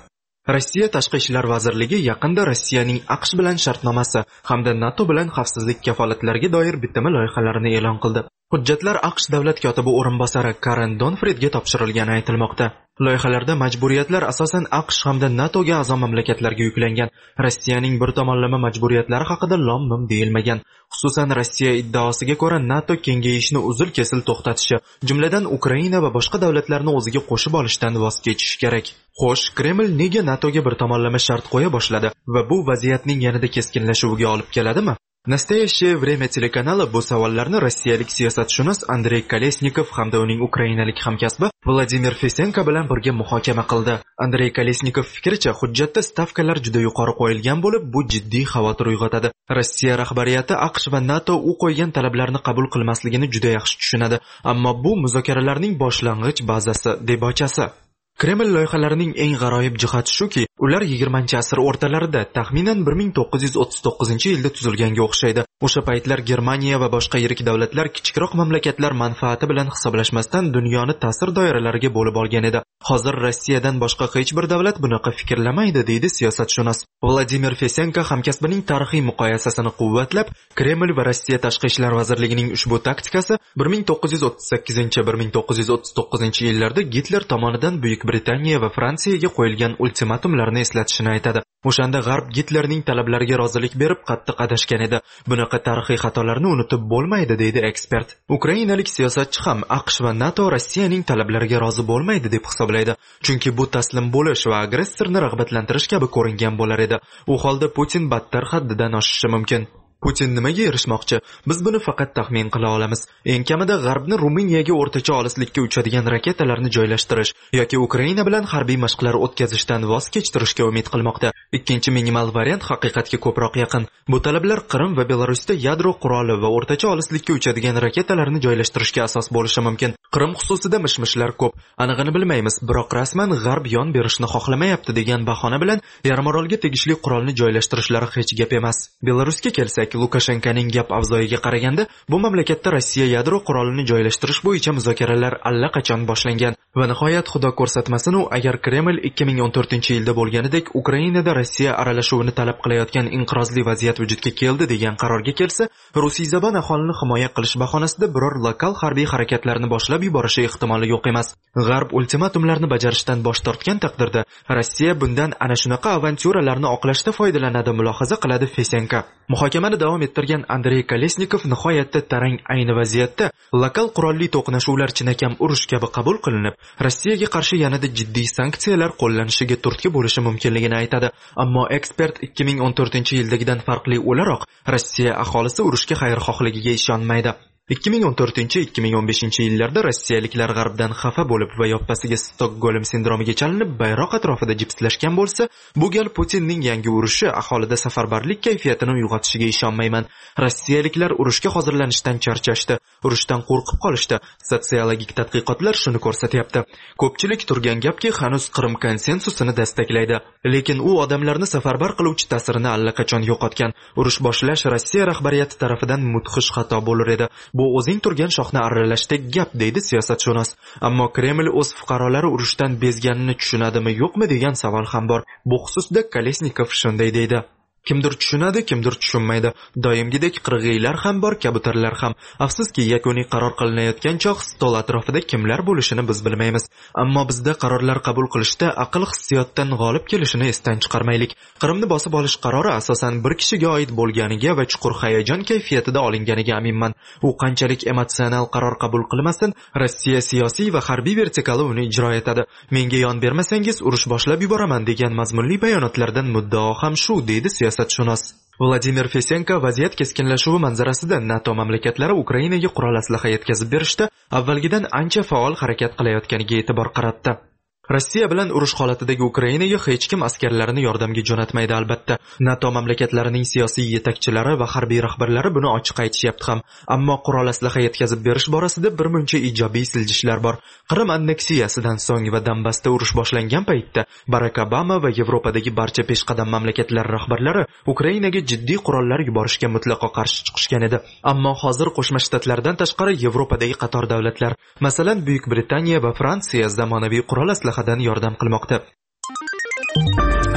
G: Rossiya Tashqi ishlar vazirligi yaqinda Rossiyaning AQSh bilan shartnomasi hamda NATO bilan xavfsizlik kafolatlariga doir bitimi loyihalarini e'lon qildi. Hujjatlar AQSh davlat kotibi o'rinbosari Karen Donfridga topshirilgani aytilmoqda. Loyihalarda majburiyatlar asosan AQSh hamda NATOga a'zo mamlakatlarga yuklangan. Rossiyaning bir tomonlama majburiyatlari haqida lom-mim deyilmagan. Xususan Rossiya iddaosiga ko'ra NATO kengayishni uzil-kesil to'xtatishi, jumladan Ukraina va boshqa davlatlarni o'ziga qo'shib olishdan voz kechish kerak. Xo'sh, Kreml nega NATOga bir tomonlama shart qo'ya boshladi va bu vaziyatning yanada keskinlashuviga olib keladimi? Nastoyashye время telekanali bu savollarni rossiyalik siyosatshunos Andrey Kolesnikov hamda uning ukrainalik hamkasbi Vladimir Fesenko bilan birga muhokama qildi. Andrey Kolesnikov fikricha, hujjatda stavkalar juda yuqori qo'yilgan bo'lib, bu jiddiy xavotir uyg'otadi. Rossiya rahbariyati AQSh va NATO u qo'ygan talablarni qabul qilmasligini juda yaxshi tushunadi, ammo bu muzokaralarning boshlang'ich bazasi deb ochasi. Kreml loyihalarining eng g'aroyib jihati shuki, ular yigirmanchi asr o'rtalarida, taxminan bir ming to'qqiz yuz o'ttiz to'qqizinchi yilda tuzilganga o'xshaydi. O'sha paytlar Germaniya va boshqa yirik davlatlar kichikroq mamlakatlar manfaati bilan hisoblashmasdan dunyoni ta'sir doiralariga bo'lib olgan edi. Hozir Rossiyadan boshqa hech bir davlat bunaqa fikrlamaydi, deydi siyosatshunos. Vladimir Fesenko hamkasbining tarixiy muqoyasasini quvvatlab, Kreml va Rossiya Tashqi ishlar vazirligining ushbu taktikasi bir ming to'qqiz yuz o'ttiz sakkizinchi - bir ming to'qqiz yuz o'ttiz to'qqizinchi yillarda Gitler tomonidan Buyuk Britaniya va Fransiyaga qo'yilgan ultimatumlarni eslatishini aytadi. O'shanda G'arb Gitlerning talablariga rozilik berib qattiq adashgan edi. Bunaqa tarixiy xatolarni unutib bo'lmaydi, deydi ekspert. Ukrainalik siyosatchi ham AQSh va NATO Rossiyaning talablariga rozi bo'lmaydi deb hisoblaydi. Chunki bu taslim bo'lish va agressorni rag'batlantirish kabi ko'ringan bo'lar edi. U holda Putin battar haddidan oshishi mumkin. Putin nimaga erishmoqchi? Biz buni faqat taxmin qila olamiz. Eng kamida G'arbni Ruminiyaga o'rtacha olislikka uchadigan raketalarni joylashtirish yoki Ukraina bilan harbiy mashqlar o'tkazishdan voz kechtirishga umid qilmoqda. Ikkinchi minimal variant haqiqatga ko'proq yaqin. Bu talablar Qrim va Belarusda yadro quroli va o'rtacha olislikka uchadigan raketalarni joylashtirishga asos bo'lishi mumkin. Qrim xususida mishmishlar ko'p. Anig'ini bilmaymiz, biroq rasman G'arb yon berishni xohlamayapti degan bahona bilan yarimorolga tegishli qurolni joylashtirishlari hech gap emas. Belarusga kelsak, Lukashenkoning gap avzoyiga qaraganda, bu mamlakatda Rossiya yadro qurolini joylashtirish bo'yicha muzokaralar allaqachon boshlangan. Va nihoyat xudo ko'rsatmasin, u agar Kreml ikki ming o'n to'rtinchi yilda bo'lganidek Ukrainada Rossiya aralashuvini talab qilayotgan inqirozli vaziyat vujudga keldi degan qarorga kelsa, rusiyzabon aholini himoya qilish bahonasida biror lokal harbiy harakatlarni boshlab yuborishi ehtimoli yo'q emas. G'arb ultimatumlarni bajarishdan bosh tortgan taqdirda, Rossiya bundan ana shunaqa avantyuralarni oqlashda foydalanadi, mulohaza qiladi Fesenko. Muhokamani davom ettirgan Andrey Kolesnikov nihoyatda tarang ayni vaziyatda lokal qurolli to'qnashuvlar chinakam urush kabi qabul qilinib, Rossiyaga qarshi yanada jiddiy sanksiyalar qo'llanishiga turtki bo'lishi mumkinligini aytadi. Ammo ekspert ikki ming o'n to'rtinchi yildagidan farqli o'laroq, Rossiya aholisi urushga xayrixohligiga ishonmaydi. ikki ming o'n to'rtinchi - ikki ming o'n beshinchi yillarda rossiyaliklar G'arbdan xafa bo'lib va yoppasiga Stokgolm sindromiga chalinib bayroq atrofida jipslashgan bo'lsa, bu gal Putinning yangi urushi aholida safarbarlik kayfiyatini uyg'otishiga ishonmayman. Rossiyaliklar urushga hozirlanishdan charchashdi, urushdan qo'rqib qolishdi. Sotsiologik tadqiqotlar shuni ko'rsatyapti. Ko'pchilik turgan gapki, hanuz Qrim konsensusini dastaklaydi, lekin u odamlarni safarbar qiluvchi ta'sirini allaqachon yo'qotgan. Urush boshlash Rossiya rahbariyati tarafidan mudhish xato bo'lar edi. Bu o'zing turgan shoxni aralashdek gap, deydi siyosatshunos. Ammo Kreml o'z fuqarolari urushdan bezganini tushunadimi, yo'qmi degan savol ham bor. Bu xususda Kolesnikov shunday deydi. Kimdir tushunadi, kimdir tushunmaydi. Doimgidek qirg'iylar ham bor, kabutarlar ham. Afsuski, yakuniy qaror qilinayotgan chog' stol atrofida kimlar bo'lishini biz bilmaymiz. Ammo bizda qarorlar qabul qilishda aql hissiyotdan g'olib kelishini esdan chiqarmaylik. Qrimni bosib olish qarori asosan bir kishiga oid bo'lganiga va chuqur hayajon kayfiyatida olinganiga aminman. U qanchalik emotsional qaror qabul qilmasin, Rossiya siyosiy va harbiy vertikali uni ijro etadi. Menga yon bermasangiz urush boshlab yuboraman degan mazmunli bayonotlardan muddao ham shu, deydi siyosatshunos. Vladimir Fesenko vaziyat keskinlashuvi manzarasida NATO mamlakatlari Ukrainaga qurol aslaha yetkazib berishda avvalgidan ancha faol harakat qilayotganiga e'tibor qaratdi. Rossiya bilan urush holatidagi Ukrainaga hech kim askarlarini yordamga jo'natmaydi albatta. NATO mamlakatlarining siyosiy yetakchilari va harbiy rahbarlari buni ochiq aytishyapti ham. Ammo qurol aslaha yetkazib berish borasida bir muncha ijobiy siljishlar bor. Qrim anneksiyasidan so'ng va Donbassda urush boshlangan paytda Barack Obama va Yevropadagi barcha peshqadam mamlakatlar rahbarlari Ukrainaga jiddiy qurollar yuborishga mutlaqo qarshi chiqishgan edi. Ammo hozir Qo'shma Shtatlardan tashqari Yevropadagi qator davlatlar, masalan Buyuk Britaniya va Fransiya zamonaviy qurol aslaha dan yordam qilmoqda.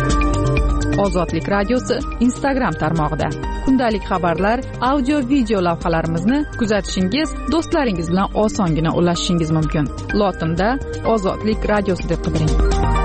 C: Ozodlik radiosi Instagram tarmog'ida. Kundalik xabarlar, audio video lavhalarimizni kuzatishingiz, do'stlaringiz bilan osongina ulashishingiz mumkin. Lotinda Ozodlik radiosi deb qidiring.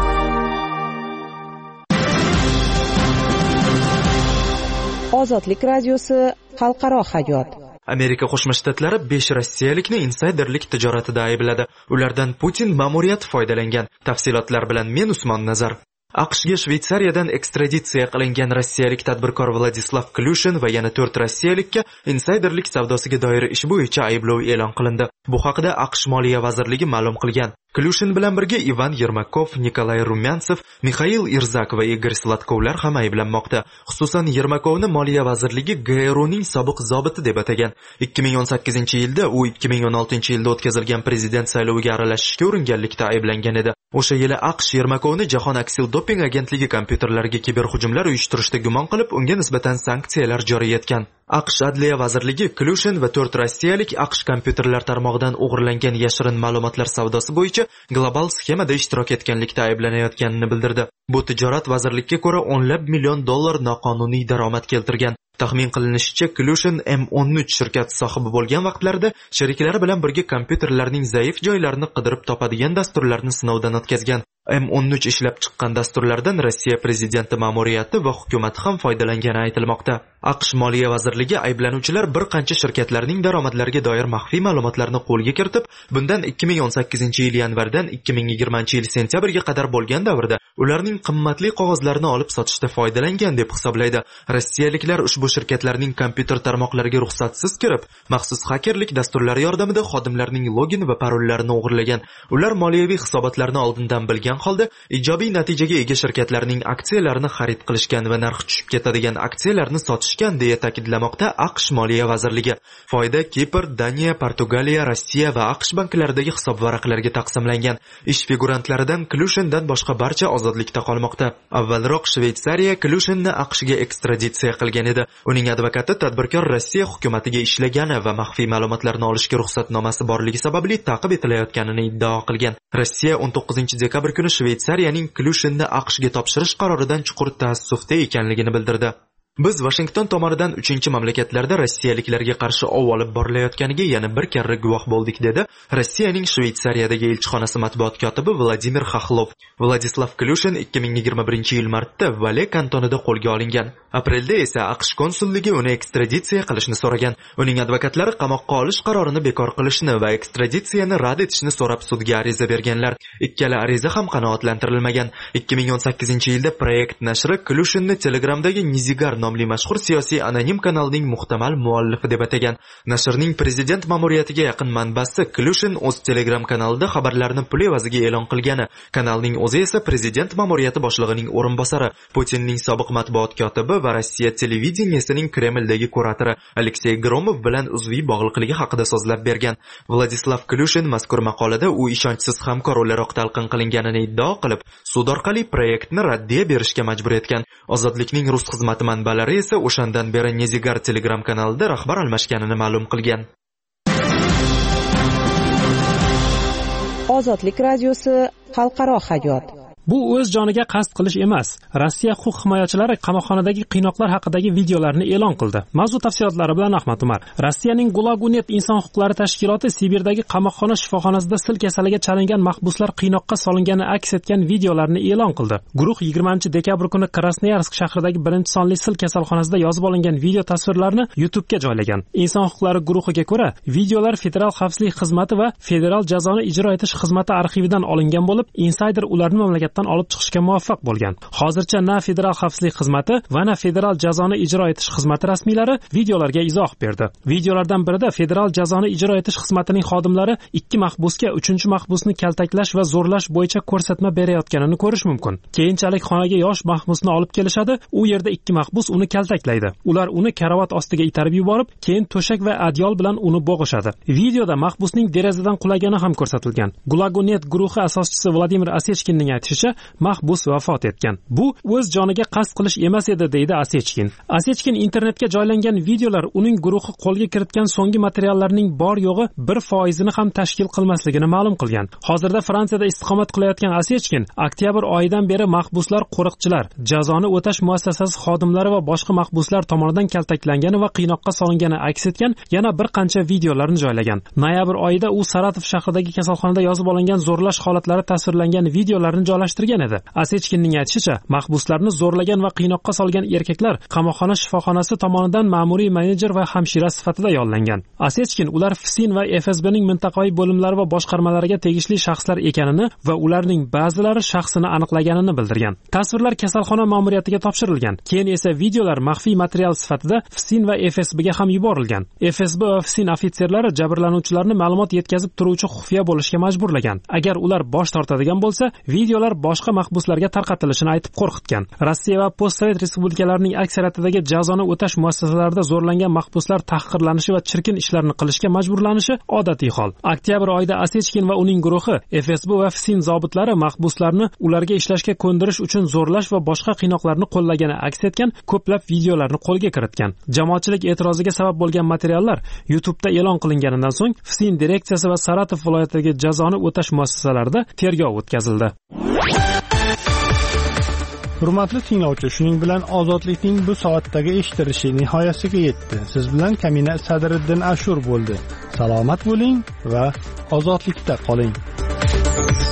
L: Ozodlik radiosi xalqaro hayot.
G: Amerika Qo'shma Shtatlari besh rossiyalikni insayderlik tijoratida aybladi. Ulardan Putin ma'muriyati foydalangan. Tafsilotlar bilan men Usmon Nazar. AQShga Shveysariyadan ekstraditsiya qilingan rossiyalik tadbirkor Vladislav Klyushin va yana to'rt rossiyalikka insayderlik savdosiga doir ish bo'yicha ayblov e'lon qilindi. Bu haqida AQSh Moliya vazirligi ma'lum qilgan. Klyushin bilan birga Ivan Yermakov, Nikolay Rumyantsev, Mikhail Irzak va Igor Slatkovlar ham ayblanmoqda. Xususan Yermakovni Moliya vazirligi G R Uning sobiq zobiti deb atagan. ikki ming o'n sakkizinchi yilda u ikki ming o'n oltinchi yilda o'tkazilgan prezident sayloviga aralashishga uringanlikda ayblangan edi. O'sha yili AQSh Yermakovni Jahon aksil-doping agentligi kompyuterlarga kiberhujumlar uyushtirishda gumon qilib, unga nisbatan sanksiyalar joriy etgan. AQSh Adliya vazirligi Klyushin va to'rt rossiyalik AQSh kompyuterlar tarmog'idan o'g'irlangan yashirin ma'lumotlar savdosi bo'yicha global sxemada ishtirok etganlikda ayblanayotganini bildirdi. Bu tijorat vazirlikka ko'ra o'nlab million dollar noqonuniy daromad keltirgan. Taxmin qilinishicha, Klyushin M o'n uch shirkati sohibi bo'lgan vaqtlarda sheriklari bilan birga kompyuterlarning zaif joylarini qidirib topadigan dasturlarni sinovdan o'tkazgan. M o'n uch ishlab chiqqan dasturlardan Rossiya prezidenti ma'muriyati va hukumati ham foydalangani aytilmoqda. AQSh Moliya vazirligi ayblanuvchilar bir qancha shirkatlarning daromadlariga doir maxfiy ma'lumotlarni qo'lga kiritib, bundan ikki ming o'n sakkizinchi yil yanvardan ikki ming yigirmanchi yil sentyabrga qadar bo'lgan davrda ularning qimmatli qog'ozlarini olib sotishda foydalangan deb hisoblaydi. Rossiyaliklar ushbu shirkatlarning kompyuter tarmoqlariga ruxsatsiz kirib, maxsus xakerlik dasturlari yordamida xodimlarning login va parollarini o'g'irlagan. Ular moliyaviy hisobotlarni oldindan bilgan holda ijobiy natijaga ega shirkatlarning aksiyalarini xarid qilishgan va narxi tushib ketadigan aksiyalarni sotishgan deya ta'kidlamoqda AQSh Moliya vazirligi. Foyda Kipr, Daniya, Portugaliya, Rossiya va AQSh banklaridagi hisob varaqlariga taqsimlangan. Ish figurantlaridan Klyushindan boshqa barcha ozodlikda qolmoqda. Avvalroq Shveysariya Klyushinni AQShga ekstraditsiya qilgan edi. Uning advokati tadbirkor Rossiya hukumatiga ishlagani va maxfiy ma'lumotlarni olishga ruxsatnomasi borligi sababli ta'qib etilayotganini iddao qilgan. Rossiya o'n to'qqizinchi dekabr kuni Shveysariyaning Klyushinni AQShga topshirish qaroridan chuqur taassufda ekanligini bildirdi. Biz Washington tomonidan uchinchi mamlakatlarda rossiyaliklarga qarshi ov olib borilayotganiga yana bir karra guvoh bo'ldik, dedi Rossiyaning Shveysariyadagi elchixonasi matbuot kotibi Vladimir Xaxlov. Vladislav Klyushin ikki ming yigirma birinchi yil martda Vale kantonida qo'lga olingan. Aprelda esa AQSh konsulligi uni ekstraditsiya qilishni so'ragan. Uning advokatlari qamoqqa olish qarorini bekor qilishni va ekstraditsiyani rad etishni so'rab sudga ariza berganlar. Ikkala ariza ham qanoatlantirilmagan. ikki ming o'n sakkizinchi yilda Proyekt nashri Klyushinni Telegramdagi Nizigar nomli mashhur siyosiy anonim kanalning muhtamal muallifi deb atagan. Nashrning prezident ma'muriyatiga yaqin manbasi Klyushin o'z Telegram kanalida xabarlarni pul evaziga e'lon qilgani. Kanalning o'zi esa prezident ma'muriyati boshlig'ining o'rinbosari, Putinning sobiq matbuot kotibi va Rossiya televideniyasining Kremldagi kuratori Aleksey Gromov bilan uzviy bog'liqligi haqida so'zlab bergan. Vladislav Klyushin mazkur maqolada u ishonchsiz hamkor o'laroq talqin qilinganini iddao qilib, sud orqali proyektni raddiya berishga majbur etgan. Ozodlikning rus xizmati manbalari esa o'shandan beri Nezigar Telegram kanalida rahbar almashganini ma'lum qilgan.
L: Ozodlik radiosi xalqaro hayot.
M: Bu o'z joniga qasd qilish emas. Rossiya huquq himoyachilari qamoqxonadagi qiynoqlar haqidagi videolarni e'lon qildi. Mavzu tafsilotlari bilan Ahmad Umar. Rossiyaning Gulagunet inson huquqlari tashkiloti Sibirdagi qamoqxona shifoxonasida sil kasaliga chalingan mahbuslar qiynoqqa solingani aks etgan videolarni e'lon qildi. Guruh yigirmanchi dekabr kuni Krasnoyarsk shahridagi birinchi sonli sil kasalxonasida yozib olingan video tasvirlarni YouTube'ga joylagan. Inson huquqlari guruhiga ko'ra, videolar Federal xavfsizlik xizmati va Federal jazoni ijro etish xizmati arxividan olingan bo'lib, insider ularni mamlakat olib chiqishga muvaffaq bo'lgan. Hozircha na Federal xavfsizlik xizmati va na Federal jazoni ijro etish xizmati rasmiylari videolarga izoh berdi. Videolardan birida Federal jazoni ijro etish xizmatining xodimlari ikki mahbusga uchinchi mahbusni kaltaklash va zo'rlash bo'yicha ko'rsatma berayotganini ko'rish mumkin. Keyinchalik xonaga yosh mahbusni olib kelishadi. U yerda ikki mahbus uni kaltaklaydi. Ular uni karavot ostiga itarib yuborib, keyin to'shak va adyol bilan uni bo'g'ishadi. Videoda mahbusning derazadan qulagani ham ko'rsatilgan. Gulagunet guruhi asoschisi Vladimir Asechkinning aytishicha, bo'yicha mahbus vafot etgan. Bu o'z joniga qasd qilish emas edi, deydi Asechkin. Asechkin internetga joylangan videolar uning guruhi qo'lga kiritgan so'nggi materiallarning bor yo'g'i bir foizini ham tashkil qilmasligini ma'lum qilgan. Hozirda Fransiyada istiqomat qilayotgan Asechkin oktyabr oyidan beri mahbuslar, qo'riqchilar, jazoni o'tash muassasasi xodimlari va boshqa mahbuslar tomonidan kaltaklangani va qiynoqqa solingani aks etgan yana bir qancha videolarni joylagan. Noyabr oyida u Saratov shahridagi kasalxonada yozib olingan zo'rlash holatlari tasvirlangan videolarni joylashtirgan edi. Asechkinning aytishicha, mahbuslarni zo'rlagan va qiynoqqa solgan erkaklar qamoqxona shifoxonasi tomonidan ma'muriy menejer va hamshira sifatida yollangan. Asechkin ular F S I N va F S Bning mintaqaviy bo'limlari va boshqarmalariga tegishli shaxslar ekanini va ularning ba'zilari shaxsini aniqlaganini bildirgan. Tasvirlar kasalxona ma'muriyatiga topshirilgan. Keyin esa videolar maxfiy material sifatida F S I N va F S Bga ham yuborilgan. F S B va F S I N ofitserlari jabrlanuvchilarni ma'lumot yetkazib turuvchi xufiya bo'lishga majburlagan. Agar ular bosh tortadigan bo'lsa, videolar boshqa mahbuslarga tarqatilishini aytib qo'rqitgan. Rossiya va postsovet respublikalarining aksariyatidagi jazoni o'tash muassasalarida zo'rlangan mahbuslar tahqirlanishi va chirkin ishlarni qilishga majburlanishi odatiy hol. Oktyabr oyida Asechkin va uning guruhi F S B va F S I N zobitlari mahbuslarni ularga ishlashga ko'ndirish uchun zo'rlash va boshqa qiynoqlarni qo'llagani aks etgan ko'plab videolarni qo'lga kiritgan. Jamoatchilik e'tiroziga sabab bo'lgan materiallar YouTube'da e'lon qilinganidan so'ng F S I N direksiyasi va Saratov viloyatidagi jazoni o'tash muassasalarida tergov o'tkazildi.
A: Hurmatli tinglovchi, shuning bilan ozodlikning bu soatdagi eshitilishi nihoyasiga yetdi. Siz bilan Kamina Sadriddin Ashur bo'ldi. Salomat bo'ling va ozodlikda qoling.